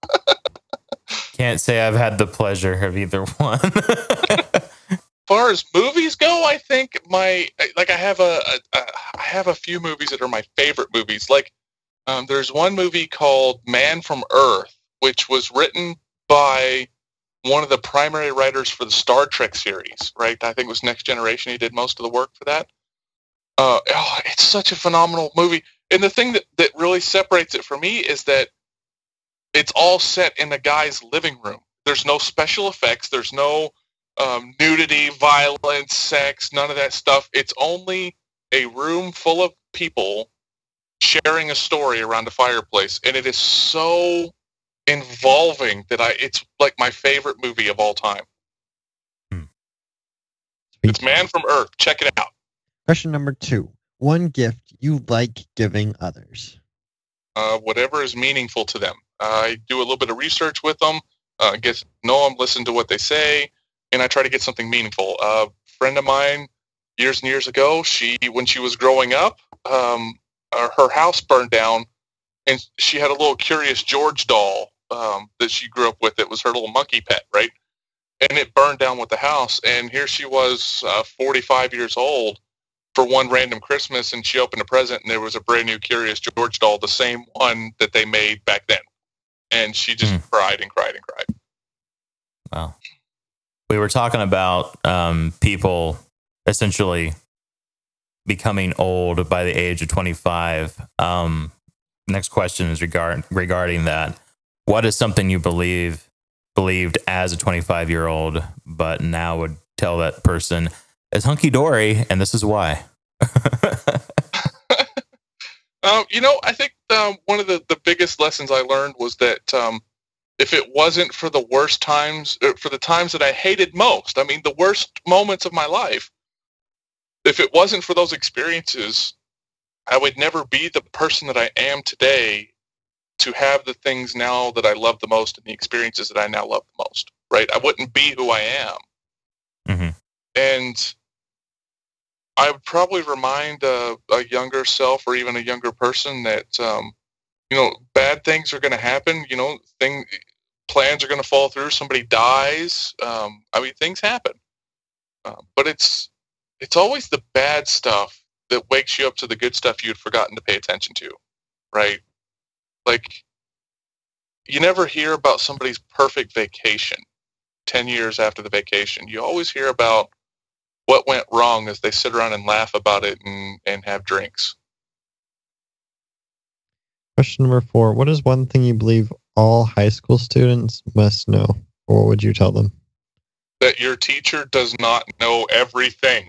Can't say I've had the pleasure of either one. As far as movies go, I think my like I have a, a, a I have a few movies that are my favorite movies. Like um, there's one movie called Man from Earth, which was written by one of the primary writers for the Star Trek series, right? I think it was Next Generation. He did most of the work for that. Uh, oh, it's such a phenomenal movie. And the thing that, that really separates it for me is that it's all set in a guy's living room. There's no special effects. There's no um, nudity, violence, sex, none of that stuff. It's only a room full of people sharing a story around a fireplace. And it is so involving that I it's like my favorite movie of all time. Hmm. It's Man from Earth. Check it out. Question number two. One gift you like giving others. Uh, whatever is meaningful to them. I do a little bit of research with them, uh, get to know them, listen to what they say, and I try to get something meaningful. Uh, a friend of mine, years and years ago, she when she was growing up, um, uh, her house burned down, and she had a little Curious George doll um, that she grew up with. It was her little monkey pet, right? And it burned down with the house. And here she was, uh, forty-five years old, for one random Christmas, and she opened a present, and there was a brand new Curious George doll, the same one that they made back then. And she just Mm. cried and cried and cried. Wow. We were talking about um, people essentially becoming old by the age of twenty-five. Um, next question is regard, regarding that. What is something you believe believed as a twenty-five year old, but now would tell that person is hunky dory, and this is why? um, you know, I think um, one of the, the biggest lessons I learned was that um, if it wasn't for the worst times, er, for the times that I hated most, I mean, the worst moments of my life, if it wasn't for those experiences, I would never be the person that I am today to have the things now that I love the most and the experiences that I now love the most, right? I wouldn't be who I am. Mm-hmm. And I would probably remind a, a younger self or even a younger person that, um, you know, bad things are going to happen. You know, thing, plans are going to fall through. Somebody dies. Um, I mean, things happen. Uh, but it's it's always the bad stuff that wakes you up to the good stuff you'd forgotten to pay attention to, right? Like, you never hear about somebody's perfect vacation ten years after the vacation. You always hear about what went wrong as they sit around and laugh about it and, and have drinks. Question number four. What is one thing you believe all high school students must know? Or what would you tell them? That your teacher does not know everything.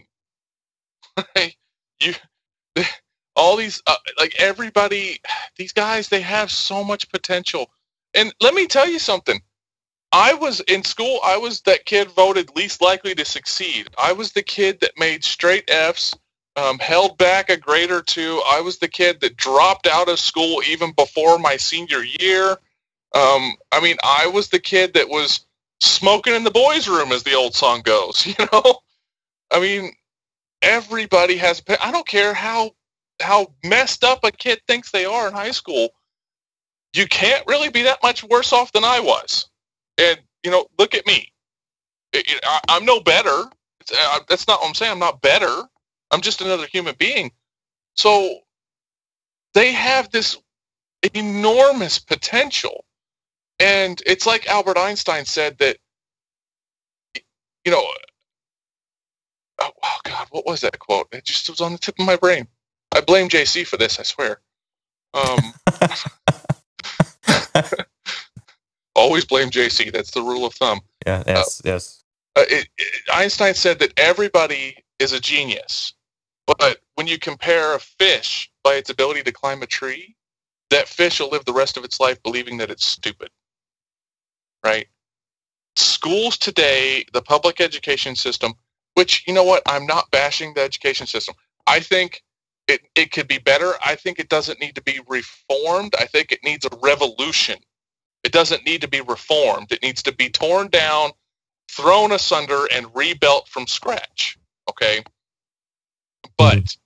you, all these, uh, like everybody, these guys, they have so much potential. And let me tell you something. I was in school, I was that kid voted least likely to succeed. I was the kid that made straight F's. um, held back a grade or two. I was the kid that dropped out of school even before my senior year. Um, I mean, I was the kid that was smoking in the boys' room, as the old song goes, you know? I mean, everybody has, I don't care how, how messed up a kid thinks they are in high school. You can't really be that much worse off than I was. And, you know, look at me. It, it, I, I'm no better. It's, uh, that's not what I'm saying. I'm not better. I'm just another human being. So they have this enormous potential. And it's like Albert Einstein said that, you know, oh, oh God, what was that quote? It just was on the tip of my brain. I blame J C for this, I swear. Um, always blame J C. That's the rule of thumb. Yeah, yes, uh, yes. Uh, it, it, Einstein said that everybody is a genius. But when you compare a fish by its ability to climb a tree, that fish will live the rest of its life believing that it's stupid. Right? Schools today, the public education system, which, you know what, I'm not bashing the education system. I think it, it could be better. I think it doesn't need to be reformed. I think it needs a revolution. It doesn't need to be reformed. It needs to be torn down, thrown asunder, and rebuilt from scratch. Okay? But mm-hmm.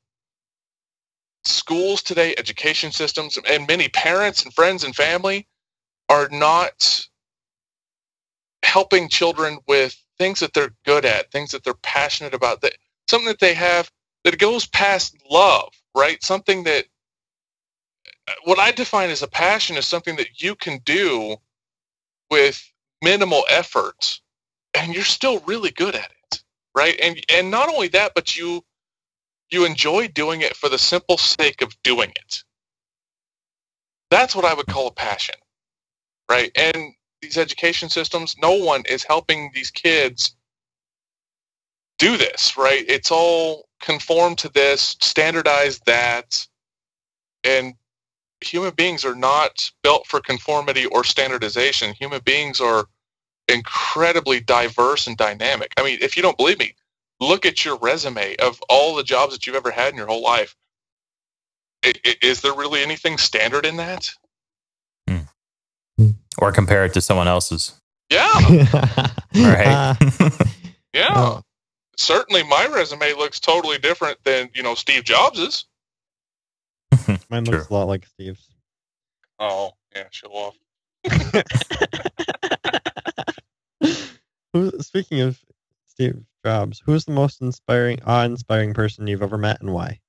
schools today, education systems, and many parents and friends and family are not helping children with things that they're good at, things that they're passionate about, that something that they have that goes past love, right? Something that, what I define as a passion is something that you can do with minimal effort, and you're still really good at it, right? And and not only that, but you you enjoy doing it for the simple sake of doing it. That's what I would call a passion, right? And these education systems, no one is helping these kids do this, right? It's all conform to this, standardize that, and human beings are not built for conformity or standardization. Human beings are incredibly diverse and dynamic. I mean, if you don't believe me, look at your resume of all the jobs that you've ever had in your whole life. I, I, is there really anything standard in that? Hmm. Or compare it to someone else's. Yeah. Right. Yeah. Oh. Certainly my resume looks totally different than, you know, Steve Jobs's. Mine looks True. a lot like Steve's. Oh, yeah, show off. Who, speaking of Steve Jobs, who's the most inspiring, awe-inspiring person you've ever met, and why?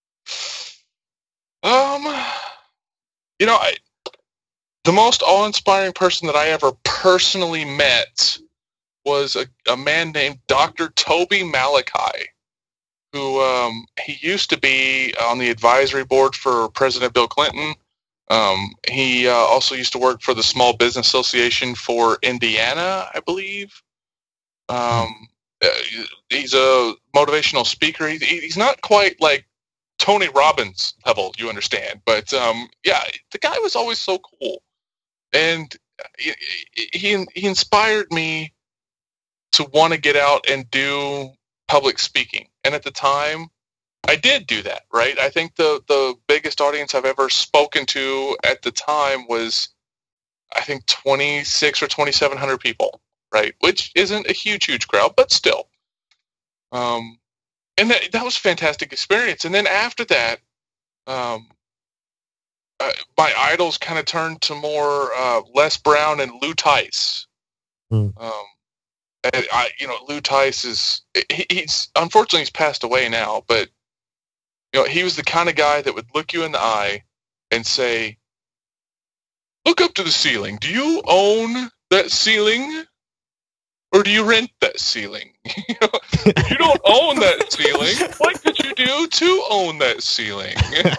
Um, you know, I, the most awe-inspiring person that I ever personally met was a, a man named Doctor Toby Malachi, who um, he used to be on the advisory board for President Bill Clinton. Um, he uh, also used to work for the Small Business Association for Indiana, I believe. Um, uh, he's a motivational speaker. He, he's not quite like Tony Robbins level, you understand. But um, yeah, the guy was always so cool. And he, he, he inspired me to want to get out and do public speaking. And at the time, I did do that, right? I think the, the biggest audience I've ever spoken to at the time was, I think, twenty-six or twenty-seven hundred people, right? Which isn't a huge, huge crowd, but still. Um, and that, that was a fantastic experience. And then after that, um, uh, my idols kind of turned to more uh, Les Brown and Lou Tice. Mm. Um, and I, you know, Lou Tice is, he, he's, unfortunately he's passed away now, but, you know, he was the kind of guy that would look you in the eye and say, look up to the ceiling. Do you own that ceiling? Or do you rent that ceiling? You know, if you don't own that ceiling, what could you do to own that ceiling?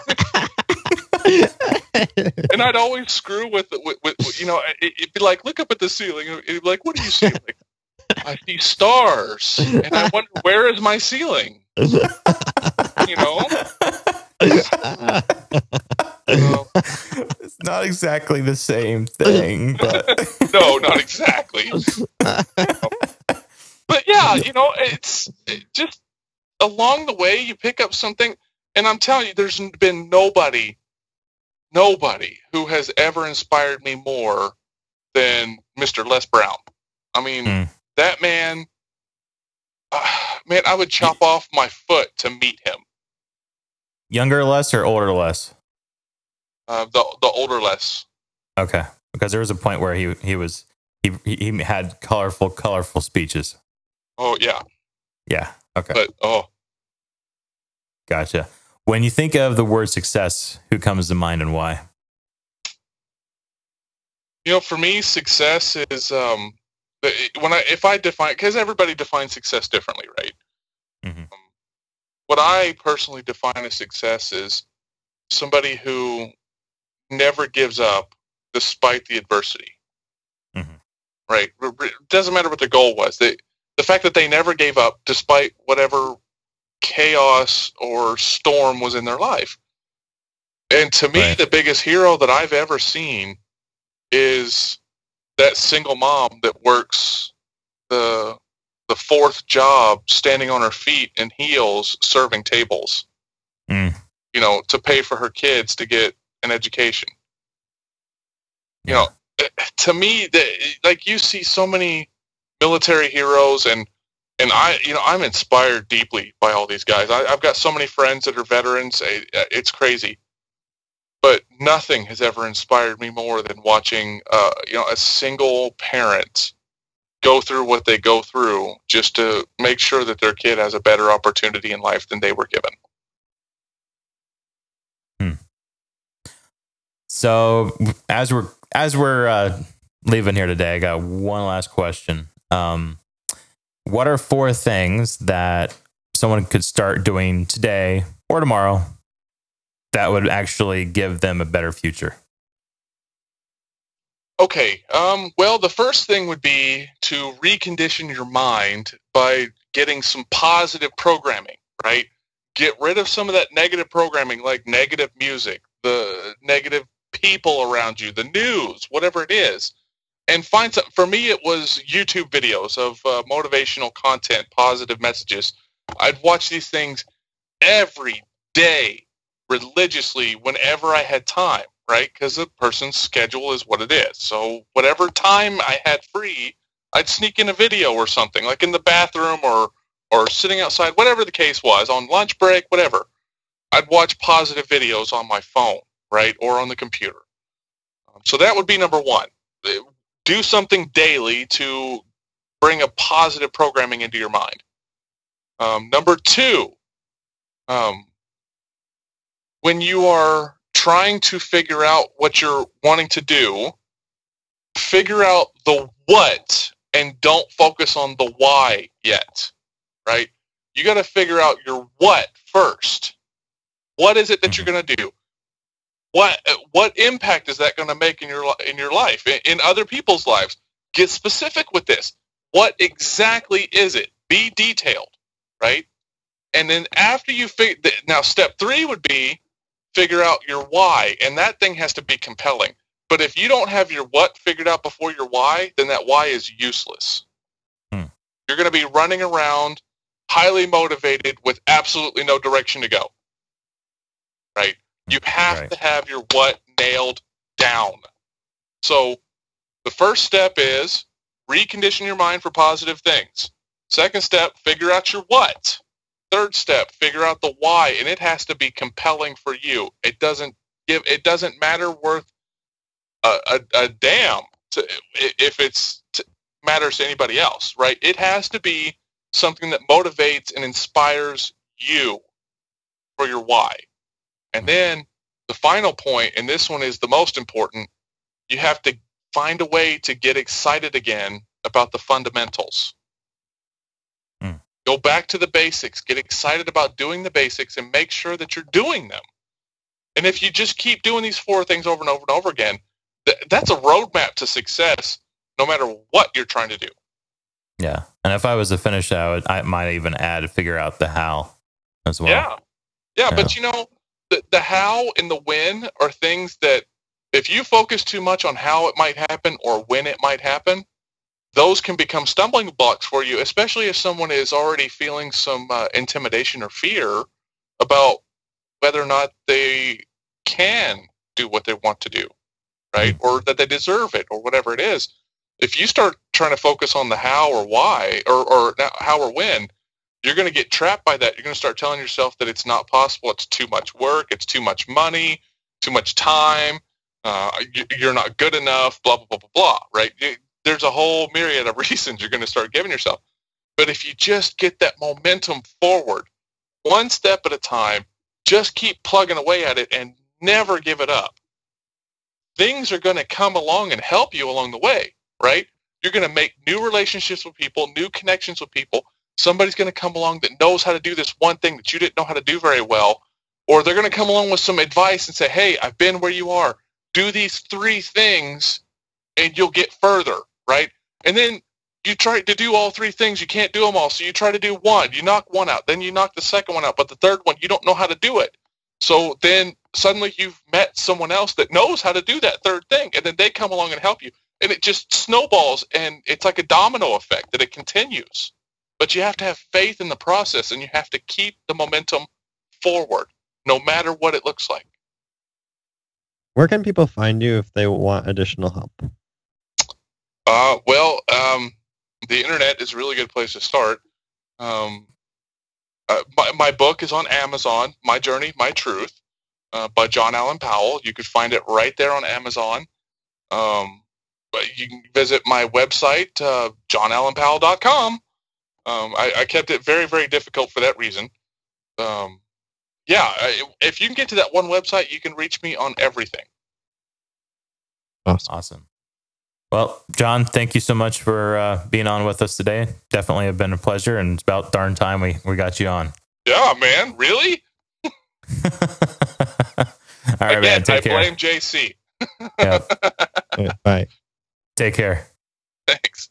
And I'd always screw with, with, with you know, it, it'd be like, look up at the ceiling. It'd be like, what do you see? Like, I see stars, and I wonder, where is my ceiling? You know? So, it's not exactly the same thing, but no, not exactly. But yeah, you know, it's it just along the way, you pick up something, and I'm telling you, there's been nobody, nobody who has ever inspired me more than Mister Les Brown. I mean, mm. that man, uh, man, I would chop off my foot to meet him. Younger Les or older Les? Uh, the the older Les. Okay, because there was a point where he he was he he had colorful colorful speeches. Oh yeah. Yeah. Okay. But oh. Gotcha. When you think of the word success, who comes to mind and why? You know, for me, success is um, when I if I define, because everybody defines success differently, right? Mm-hmm. Um, what I personally define as success is somebody who never gives up despite the adversity. Mm-hmm. Right? It doesn't matter what the goal was. They, the fact that they never gave up despite whatever chaos or storm was in their life. And to me, right. the biggest hero that I've ever seen is that single mom that works the the fourth job, standing on her feet in heels, serving tables, mm. you know, to pay for her kids to get an education. You know, to me, the, like you see so many military heroes, and and I, you know, I'm inspired deeply by all these guys. I, I've got so many friends that are veterans. It's crazy. But nothing has ever inspired me more than watching, uh, you know, a single parent go through what they go through just to make sure that their kid has a better opportunity in life than they were given. Hmm. So as we're as we're uh, leaving here today, I got one last question. Um, what are four things that someone could start doing today or tomorrow that would actually give them a better future? Okay. Um, well, the first thing would be to recondition your mind by getting some positive programming, right? Get rid of some of that negative programming, like negative music, the negative people around you, the news, whatever it is, and find some. For me, it was YouTube videos of uh, motivational content, positive messages. I'd watch these things every day, religiously, whenever I had time, right? Because the person's schedule is what it is. So whatever time I had free, I'd sneak in a video or something, like in the bathroom or or sitting outside, whatever the case was, on lunch break, whatever. I'd watch positive videos on my phone, right, or on the computer. Um, so that would be number one. Do something daily to bring a positive programming into your mind. Um, number two, um, when you are trying to figure out what you're wanting to do, figure out the what and don't focus on the why yet, right? You got to figure out your what first. What is it that you're going to do? What what impact is that going to make in your in your life, in, in other people's lives? Get specific with this. What exactly is it? Be detailed, right? And then after you figure, now step three would be figure out your why, and that thing has to be compelling. But if you don't have your what figured out before your why, then that why is useless. Hmm. You're going to be running around highly motivated with absolutely no direction to go, right? You have right. to have your what nailed down. So the first step is recondition your mind for positive things. Second step, figure out your what. Third step, figure out the why, and it has to be compelling for you. It doesn't give. It doesn't matter worth a, a, a damn to, if it's to, matters to anybody else, right? It has to be something that motivates and inspires you for your why. And then the final point, and this one is the most important, you have to find a way to get excited again about the fundamentals. Mm. Go back to the basics. Get excited about doing the basics and make sure that you're doing them. And if you just keep doing these four things over and over and over again, th- that's a roadmap to success no matter what you're trying to do. Yeah. And if I was to finish out, I might even add figure out the how as well. Yeah. Yeah, yeah. But you know, the, the how and the when are things that if you focus too much on how it might happen or when it might happen, those can become stumbling blocks for you, especially if someone is already feeling some uh, intimidation or fear about whether or not they can do what they want to do, right? Or that they deserve it, or whatever it is. If you start trying to focus on the how or why, or, or how or when, you're going to get trapped by that. You're going to start telling yourself that it's not possible, it's too much work, it's too much money, too much time, uh, you're not good enough, blah, blah, blah, blah, blah, right? There's a whole myriad of reasons you're going to start giving yourself. But if you just get that momentum forward, one step at a time, just keep plugging away at it and never give it up, things are going to come along and help you along the way, right? You're going to make new relationships with people, new connections with people. Somebody's going to come along that knows how to do this one thing that you didn't know how to do very well, or they're going to come along with some advice and say, hey, I've been where you are. Do these three things and you'll get further, right? And then you try to do all three things. You can't do them all. So you try to do one. You knock one out. Then you knock the second one out. But the third one, you don't know how to do it. So then suddenly you've met someone else that knows how to do that third thing. And then they come along and help you. And it just snowballs. And it's like a domino effect that it continues. But you have to have faith in the process. And you have to keep the momentum forward, no matter what it looks like. Where can people find you if they want additional help? Uh, well, um, the internet is a really good place to start. Um, uh, my, my book is on Amazon, My Journey, My Truth, uh, by John Allen Powell. You can find it right there on Amazon. Um, but you can visit my website, uh, john allen powell dot com. Um, I, I kept it very, very difficult for that reason. Um, yeah, I, if you can get to that one website, you can reach me on everything. Awesome. Awesome. Well, John, thank you so much for uh, being on with us today. Definitely have been a pleasure, and it's about darn time we, we got you on. Yeah, man. Really? All right, Again, man. Take I care. blame J C. Yeah. Yeah, bye. Take care. Thanks.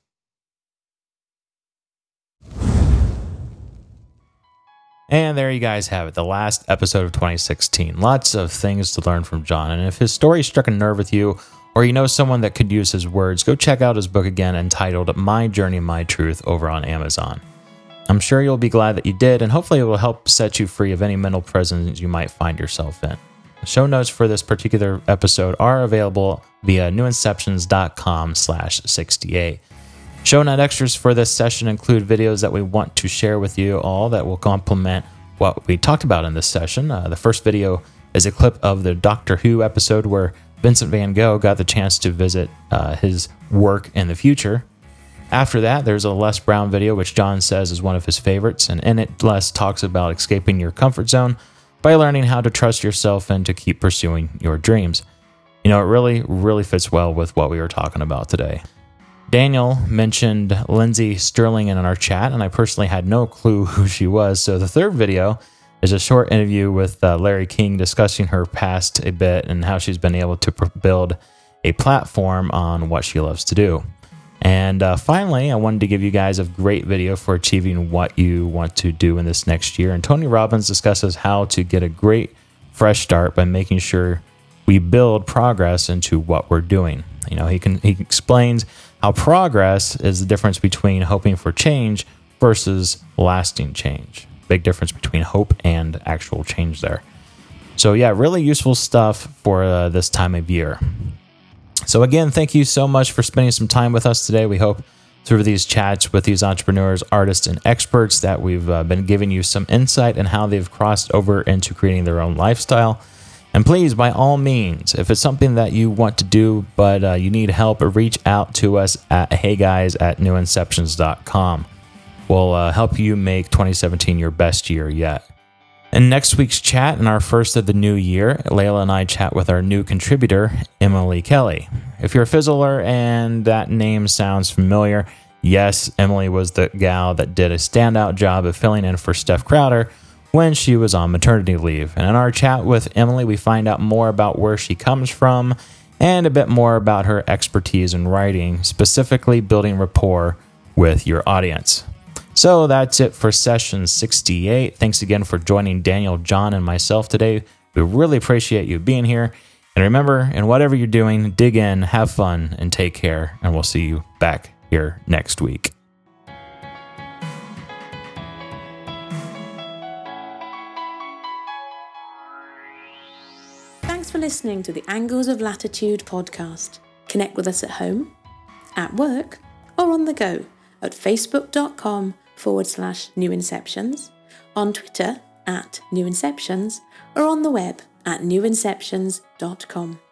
And there you guys have it, the last episode of twenty sixteen. Lots of things to learn from John. And if his story struck a nerve with you, or you know someone that could use his words, go check out his book again entitled My Journey, My Truth over on Amazon. I'm sure you'll be glad that you did, and hopefully it will help set you free of any mental prisons you might find yourself in. The show notes for this particular episode are available via newinceptions.com slash 68. Show note extras for this session include videos that we want to share with you all that will complement what we talked about in this session. Uh, the first video is a clip of the Doctor Who episode where Vincent van Gogh got the chance to visit uh, his work in the future. After that, there's a Les Brown video, which John says is one of his favorites, and in it, Les talks about escaping your comfort zone by learning how to trust yourself and to keep pursuing your dreams. You know, it really, really fits well with what we were talking about today. Daniel mentioned Lindsay Sterling in our chat, and I personally had no clue who she was, so the third video is a short interview with uh, Larry King discussing her past a bit and how she's been able to pr- build a platform on what she loves to do. And uh, finally, I wanted to give you guys a great video for achieving what you want to do in this next year. And Tony Robbins discusses how to get a great fresh start by making sure we build progress into what we're doing. You know, he can he explains how progress is the difference between hoping for change versus lasting change. Big difference between hope and actual change there. So yeah, really useful stuff for uh, this time of year. So again, thank you so much for spending some time with us today. We hope through these chats with these entrepreneurs, artists, and experts that we've uh, been giving you some insight in how they've crossed over into creating their own lifestyle. And please, by all means, if it's something that you want to do but uh, you need help, reach out to us at heyguys at newinceptions dot com. We'll uh, help you make twenty seventeen your best year yet. In next week's chat, and our first of the new year, Layla and I chat with our new contributor, Emily Kelly. If you're a fizzler and that name sounds familiar, yes, Emily was the gal that did a standout job of filling in for Steph Crowder when she was on maternity leave. And in our chat with Emily, we find out more about where she comes from and a bit more about her expertise in writing, specifically building rapport with your audience. So that's it for session sixty-eight. Thanks again for joining Daniel, John, and myself today. We really appreciate you being here. And remember, in whatever you're doing, dig in, have fun, and take care. And we'll see you back here next week. Thanks for listening to the Angles of Latitude podcast. Connect with us at home, at work, or on the go at facebook.com forward slash New Inceptions, on Twitter at New Inceptions, or on the web at new inceptions dot com.